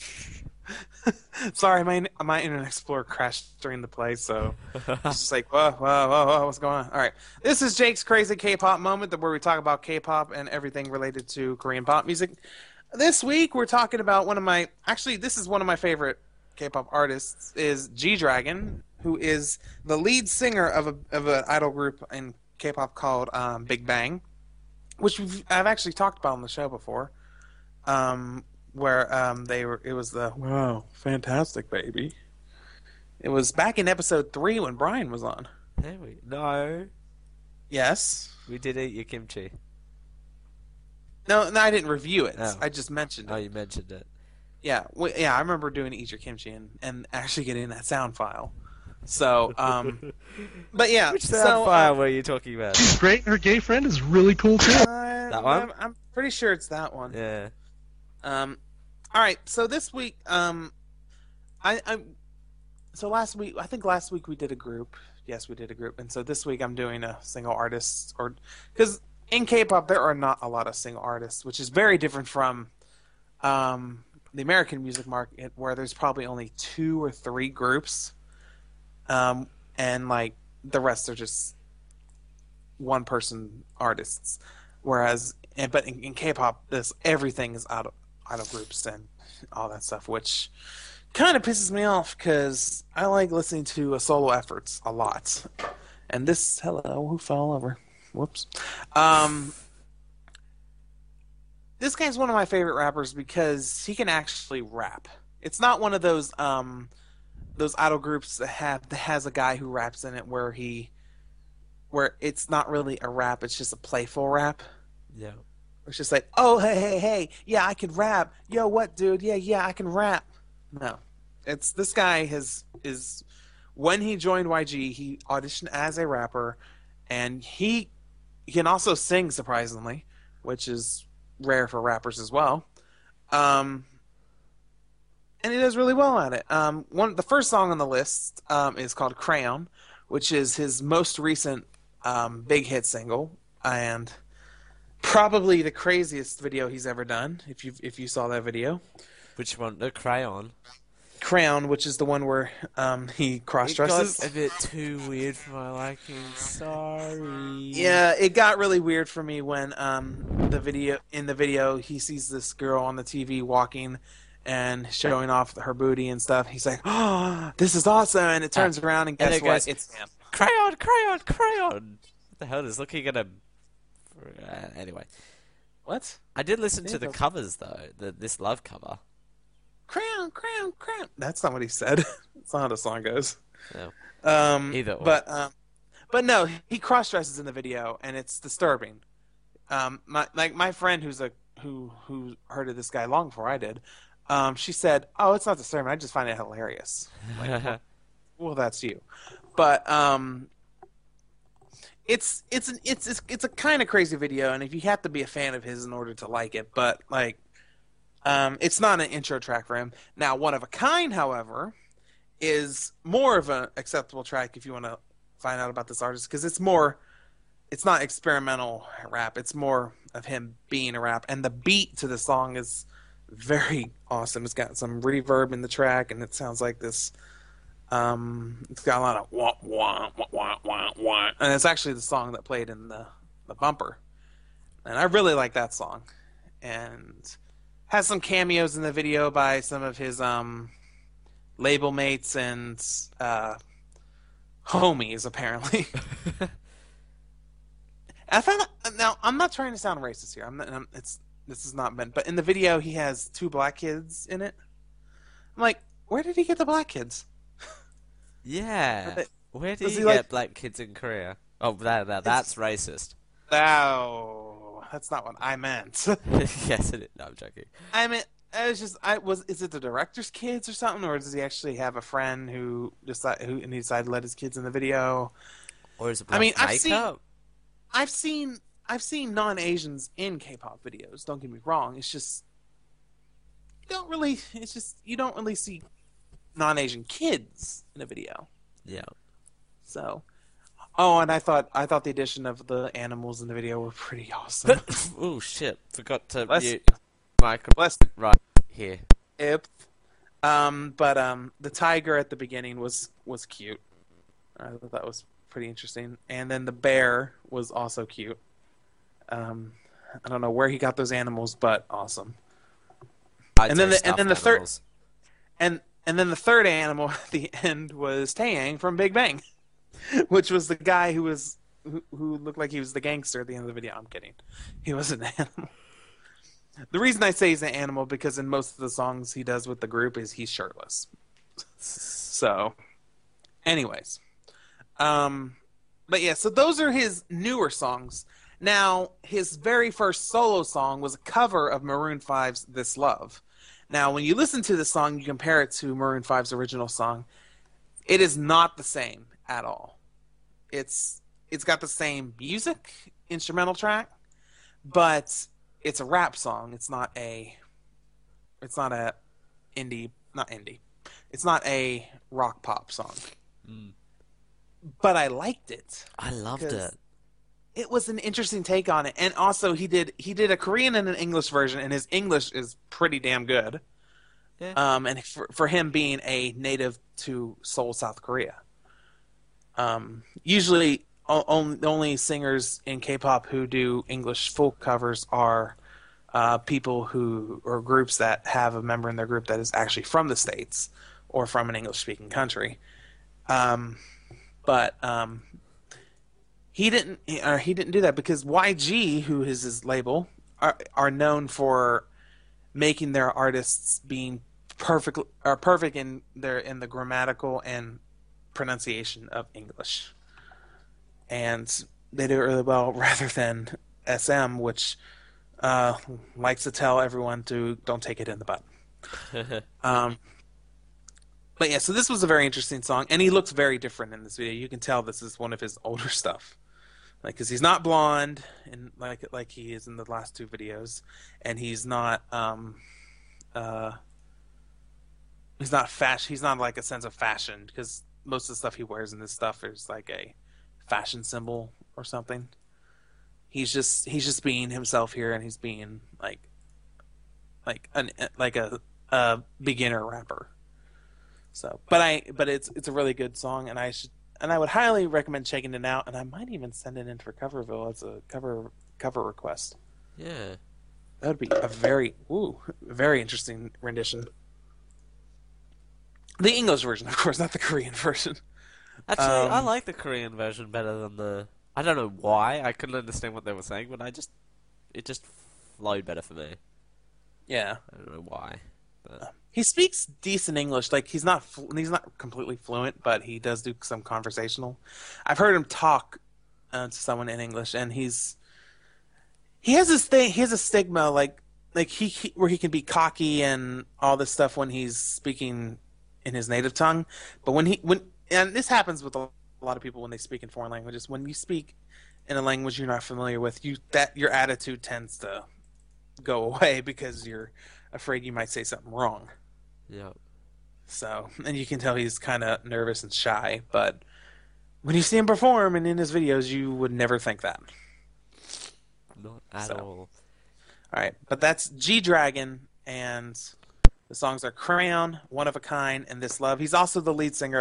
Sorry, my Internet Explorer crashed during the play, so it's just like, whoa, what's going on? All right, this is Jake's Crazy K-pop Moment, where we talk about K-pop and everything related to Korean pop music. This week, we're talking about this is one of my favorite K-pop artists, is G-Dragon, who is the lead singer of an idol group in K-pop called Big Bang, which I've actually talked about on the show before. Where it was the wow, fantastic baby. It was back in episode 3 when Brian was on. No, Yes. we did eat your kimchi. No, I didn't review it. Oh. I just mentioned it. Oh, you mentioned it. Yeah, I remember doing Eat Your Kimchi and actually getting that sound file. So, but yeah. Which so, sound file were you talking about? She's great. Her gay friend is really cool too. That one? I'm pretty sure it's that one. Yeah. All right. So this week, so last week, I think last week we did a group. Yes, we did a group, and so this week I'm doing a single artist, or because in K-pop there are not a lot of single artists, which is very different from the American music market, where there's probably only 2 or 3 groups, and like the rest are just one person artists. Whereas, but in K-pop, everything is out of groups and all that stuff, which kind of pisses me off because I like listening to solo efforts a lot. And this, hello, who fell over? Whoops. This guy's one of my favorite rappers because he can actually rap. It's not one of those idol groups that has a guy who raps in it where it's not really a rap, it's just a playful rap. Yeah. It's just like, oh, hey, yeah, I can rap. Yo, what, dude? Yeah, I can rap. No. This guy is when he joined YG, he auditioned as a rapper, and he can also sing, surprisingly, which is rare for rappers as well. And he does really well at it. The first song on the list is called Crayon, which is his most recent big hit single, and probably the craziest video he's ever done. If you saw that video, Which one? The crayon. Crayon, which is the one where he cross dresses. It got a bit too weird for my liking. Sorry. Yeah, it got really weird for me when in the video he sees this girl on the TV walking and showing off her booty and stuff. He's like, "Oh, this is awesome!" And it turns around and And guess it what? goes, It's him. Crayon. What the hell is looking at a? Anyway, What? I did listen to Yeah, the but- covers though. This love cover. Crayon. That's not what he said. That's not how the song goes. No. Either or. But no, he cross dresses in the video, and it's disturbing. My friend who's a who heard of this guy long before I did, she said, "Oh, it's not the sermon. I just find it hilarious." I'm like, well, that's you, but it's a kind of crazy video, and if you have to be a fan of his in order to like it, but like, it's not an intro track for him. Now, One of a Kind, however, is more of an acceptable track if you want to find out about this artist, because it's not experimental rap. It's more of him being a rap, and the beat to the song is very awesome. It's got some reverb in the track, and it sounds like this. It's got a lot of wah wah wah wah wah wah, and it's actually the song that played in the bumper, and I really like that song, and has some cameos in the video by some of his label mates and homies, apparently. I found now I'm not trying to sound racist here. This is not meant, but in the video he has 2 black kids in it. I'm like, where did he get the black kids? Yeah. Where did Does he he get like- black kids in Korea? Oh, that's racist. Oh, that's not what I meant. Yes, it is. No, I'm joking. I mean, is it the director's kids or something, or does he actually have a friend who decided to let his kids in the video? Or is it I mean, black I've seen non-Asians in K-pop videos. Don't get me wrong. It's just you don't really see non-Asian kids in a video. Yeah. So, and I thought the addition of the animals in the video were pretty awesome. Oh shit! Forgot to Bless- mute microphone Bless right here. Ip. But the tiger at the beginning was cute. I thought that was pretty interesting. And then the bear was also cute. I don't know where he got those animals, but awesome. And then the third and then the third animal at the end was Taeyang from Big Bang, which was the guy who looked like he was the gangster at the end of the video. I'm kidding. He was an animal. The reason I say he's an animal because in most of the songs he does with the group is he's shirtless. So, anyways. But yeah, so those are his newer songs. Now, his very first solo song was a cover of Maroon 5's This Love. Now, when you listen to the song, you compare it to Maroon 5's original song, it is not the same at all. It's got the same music, instrumental track, but it's a rap song. It's not a rock pop song. But I liked it. I loved it. It was an interesting take on it, and also he did a Korean and an English version, and his English is pretty damn good. Yeah. And for him being a native to Seoul, South Korea, usually the only singers in K-pop who do English full covers are people or groups that have a member in their group that is actually from the States or from an English-speaking country. But he didn't do that because YG, who is his label, are known for making their artists being perfect in the grammatical and pronunciation of English, and they do it really well. Rather than SM, which likes to tell everyone to don't take it in the butt. But yeah, so this was a very interesting song, and he looks very different in this video. You can tell this is one of his older stuff, because he's not blonde and like he is in the last 2 videos, and he's not fashion. He's not like a sense of fashion, because most of the stuff he wears in this stuff is like a fashion symbol or something. He's just being himself here, and he's being like a beginner rapper. So, but it's a really good song, and I would highly recommend checking it out, and I might even send it in for Coverville as a cover request. Yeah. That would be a very interesting rendition. The English version, of course, not the Korean version. Actually, I like the Korean version better than the... I don't know why. I couldn't understand what they were saying, but it just flowed better for me. Yeah. I don't know why. But... He speaks decent English. Like he's not completely fluent, but he does do some conversational. I've heard him talk to someone in English, and he has this thing. He has a stigma. Like like where he can be cocky and all this stuff when he's speaking in his native tongue, but when and this happens with a lot of people when they speak in foreign languages. When you speak in a language you're not familiar with, your attitude tends to go away because you're afraid you might say something wrong. Yeah. So, and you can tell he's kind of nervous and shy, but when you see him perform and in his videos, you would never think that. Not at So. all. All right, but that's G-Dragon, and the songs are Crayon, One of a Kind, and This Love. He's also the leader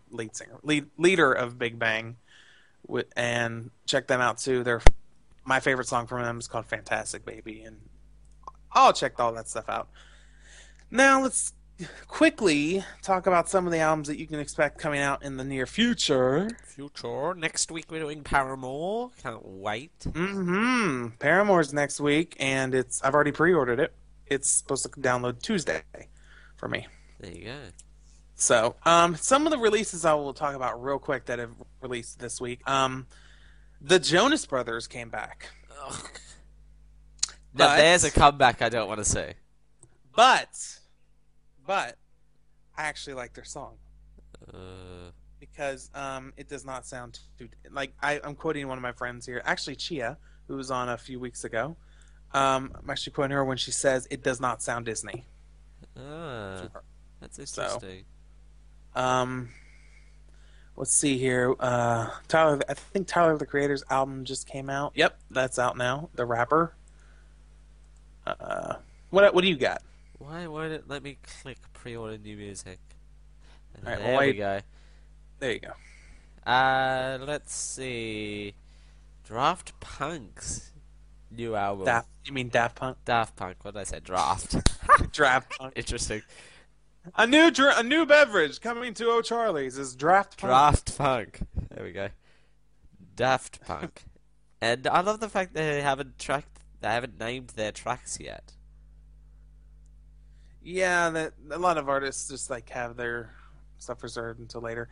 of Big Bang, and check them out too. My favorite song from them is called Fantastic Baby, and I'll check all that stuff out. Now let's quickly talk about some of the albums that you can expect coming out in the near future. Next week we're doing Paramore. Can't wait. Paramore's next week, and I've already pre-ordered it. It's supposed to download Tuesday for me. There you go. So, some of the releases I will talk about real quick that have released this week. The Jonas Brothers came back. Ugh. But- Now there's a comeback I don't want to see. But I actually like their song because it does not sound too like I'm quoting one of my friends here. Actually, Chia, who was on a few weeks ago. I'm actually quoting her when she says it does not sound Disney. That's interesting. Let's see here. Tyler, I think Tyler the Creator's album just came out. Yep, that's out now. The rapper. What do you got? Why won't it let me click pre-order new music? Alright, There we go. There you go. Let's see. Draft Punk's new album. You mean Daft Punk? Daft Punk. What did I say? Draft. Draft Punk. Interesting. A new beverage coming to O'Charlie's is Draft Punk. Draft Punk. There we go. Daft Punk. And I love the fact they haven't named their tracks yet. Yeah, that a lot of artists just like have their stuff reserved until later.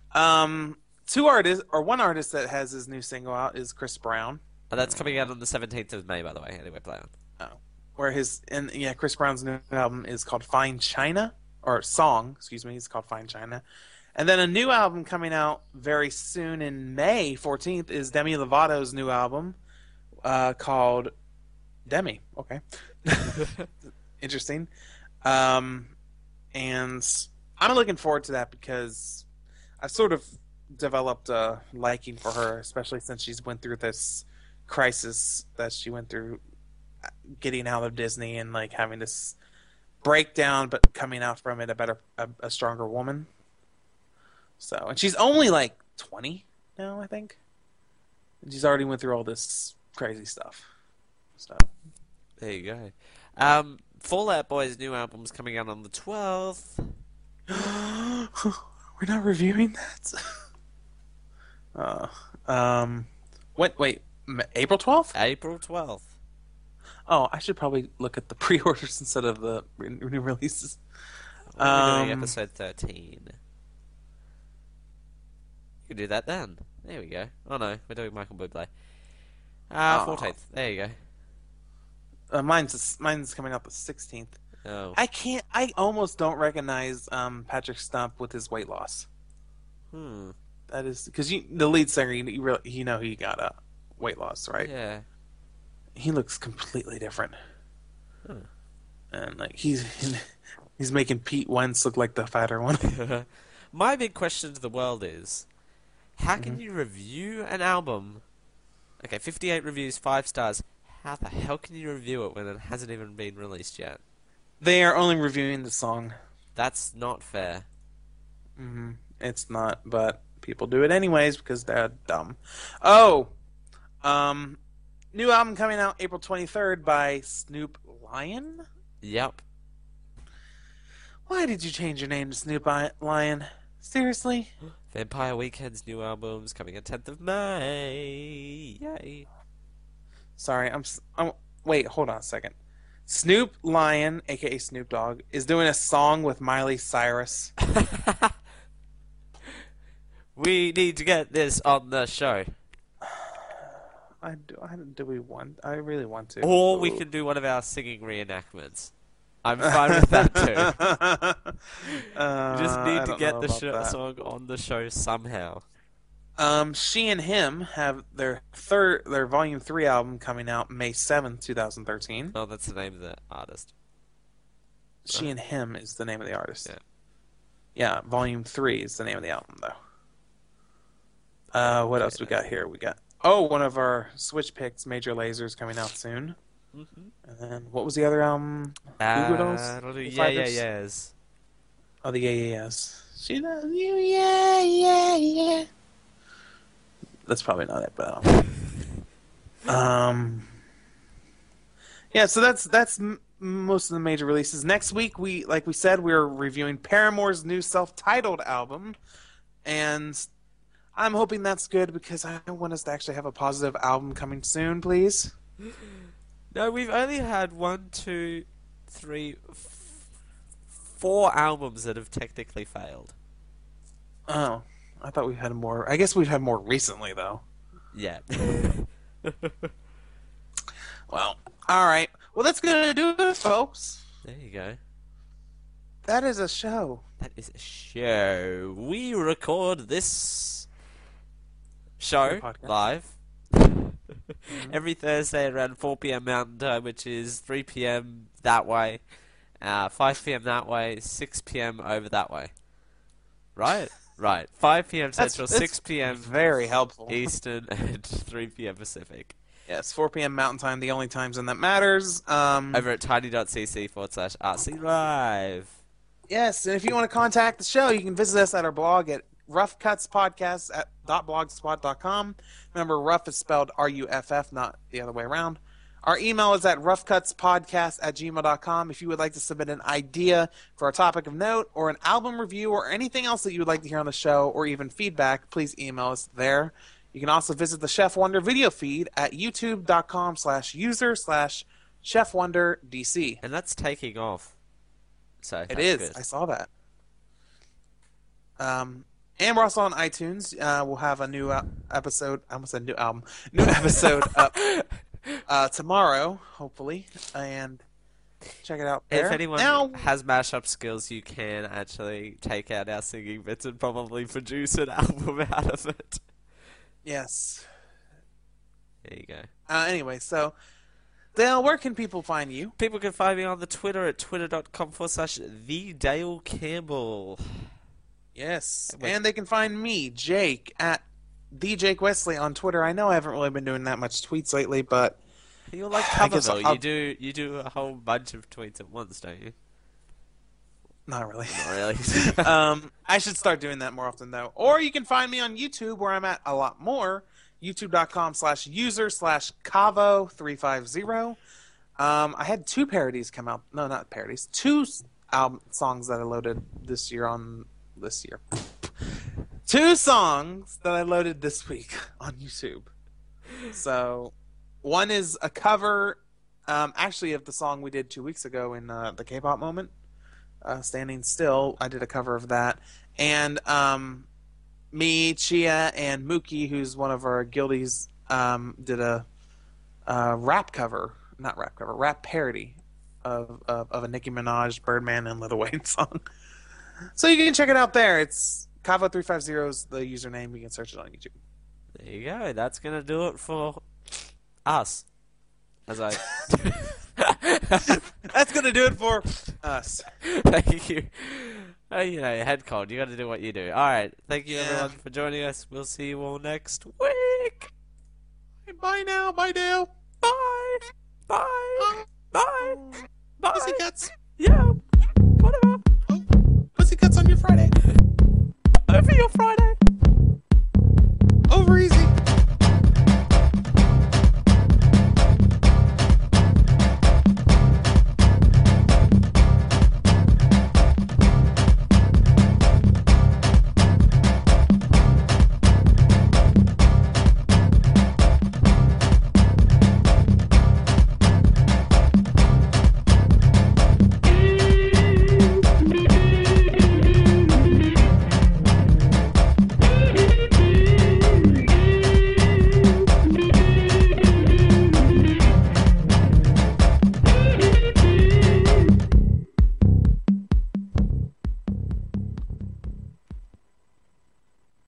One artist that has his new single out is Chris Brown. And that's coming out on the 17th of May, by the way. Anyway, play on. Chris Brown's new album is called Fine China, or song, excuse me, it's called Fine China. And then a new album coming out very soon in May 14th is Demi Lovato's new album called Demi. Okay. Interesting. And I'm looking forward to that because I've sort of developed a liking for her, especially since she's went through this crisis that she went through getting out of Disney and like having this breakdown, but coming out from it a stronger woman. So, and she's only like 20 now, I think. And she's already went through all this crazy stuff. So, There you go. Fall Out Boy's new album's coming out on the 12th. we're not reviewing that. Wait, April 12th? April 12th. Oh, I should probably look at the pre-orders instead of the new releases. We're doing episode 13. You can do that then. There we go. Oh no, we're doing Michael Bublé. 14th. There you go. Mine's coming out the 16th. Oh. I almost don't recognize Patrick Stump with his weight loss. That is because the lead singer, you know he got a weight loss, right? Yeah. He looks completely different. And like he's making Pete Wentz look like the fatter one. My big question to the world is, how can you review an album? Okay, 58 reviews, 5 stars. How the hell can you review it when it hasn't even been released yet? They are only reviewing the song. That's not fair. It's not, but people do it anyways because they're dumb. Oh, new album coming out April 23rd by Snoop Lion. Yep. Why did you change your name to Snoop Lion? Seriously? Vampire Weekend's new album's coming on 10th of May. Yay. Sorry, wait, hold on a second. Snoop Lion, aka Snoop Dogg, is doing a song with Miley Cyrus. We need to get this on the show. Do we want? I really want to. Or we can do one of our singing reenactments. I'm fine with that too. We just need to get the song on the show somehow. She and Him have their Volume 3 album coming out May 7th, 2013. Oh, that's the name of the artist. She and Him is the name of the artist. Yeah. Yeah, Volume 3 is the name of the album, though. What else we got here? We got one of our Switch picks, Major Laser's coming out soon. Mm-hmm. And then what was the other album? Goo Goo Dolls? Yes. Oh, the Yes. She loves you, yeah. That's probably not it, but yeah. So that's most of the major releases. Next week, like we said, we're reviewing Paramore's new self-titled album, and I'm hoping that's good because I want us to actually have a positive album coming soon, please. No, we've only had 4 albums that have technically failed. Oh, I thought we had more. I guess we've had more recently, though. Yeah. Well, all right. Well, that's gonna do it, folks. There you go. That is a show. That is a show. We record this show live every Thursday around 4 p.m. Mountain Time, which is 3 p.m. that way, 5 p.m. that way, 6 p.m. over that way. Right? Right. 5 p.m. Central, 6 p.m. Very helpful. Eastern, and 3 p.m. Pacific. Yes, 4 p.m. Mountain Time, the only time zone that matters. Over at tiny.cc/RC Live. Yes, and if you want to contact the show, you can visit us at our blog at roughcutspodcast.blogspot.com. Remember, rough is spelled R-U-F-F, not the other way around. Our email is at roughcutspodcast@gmail.com. If you would like to submit an idea for a topic of note or an album review or anything else that you would like to hear on the show or even feedback, please email us there. You can also visit the Chef Wonder video feed at youtube.com/user/ChefWonderDC. And that's taking off. So It is. good. I saw that. And we're also on iTunes. We'll have a new episode. I almost said new album. New episode up tomorrow, hopefully. And check it out there. If anyone has mashup skills, you can actually take out our singing bits and probably produce an album out of it. Yes. There you go. Anyway, so Dale, where can people find you? People can find me on the Twitter at twitter.com/TheDaleCampbell. Yes. And they can find me, Jake, at TheJakeWesley on Twitter. I know I haven't really been doing that much tweets lately, but You're like Coverville. You do a whole bunch of tweets at once, don't you? not really. Not really. I should start doing that more often, though. Or you can find me on YouTube, where I'm at a lot more. YouTube.com/user/Cavo350. I had 2 parodies come out. No, not parodies. 2 album songs that I loaded this year. 2 songs that I loaded this week on YouTube. So, one is a cover, actually, of the song we did 2 weeks ago in the K-pop moment. Standing Still, I did a cover of that. And me, Chia, and Mookie, who's one of our guildies, did a rap parody of a Nicki Minaj, Birdman, and Lil Wayne song. So you can check it out there. It's Cavo350 is the username. You can search it on YouTube. There you go. That's going to do it for us. As I... That's going to do it for us. Thank you. You know, head cold. You got to do what you do. All right. Thank you, everyone, for joining us. We'll see you all next week. Bye now. Bye, Dale. Bye. Bye. Bye. Bye. Pussycats. Yeah.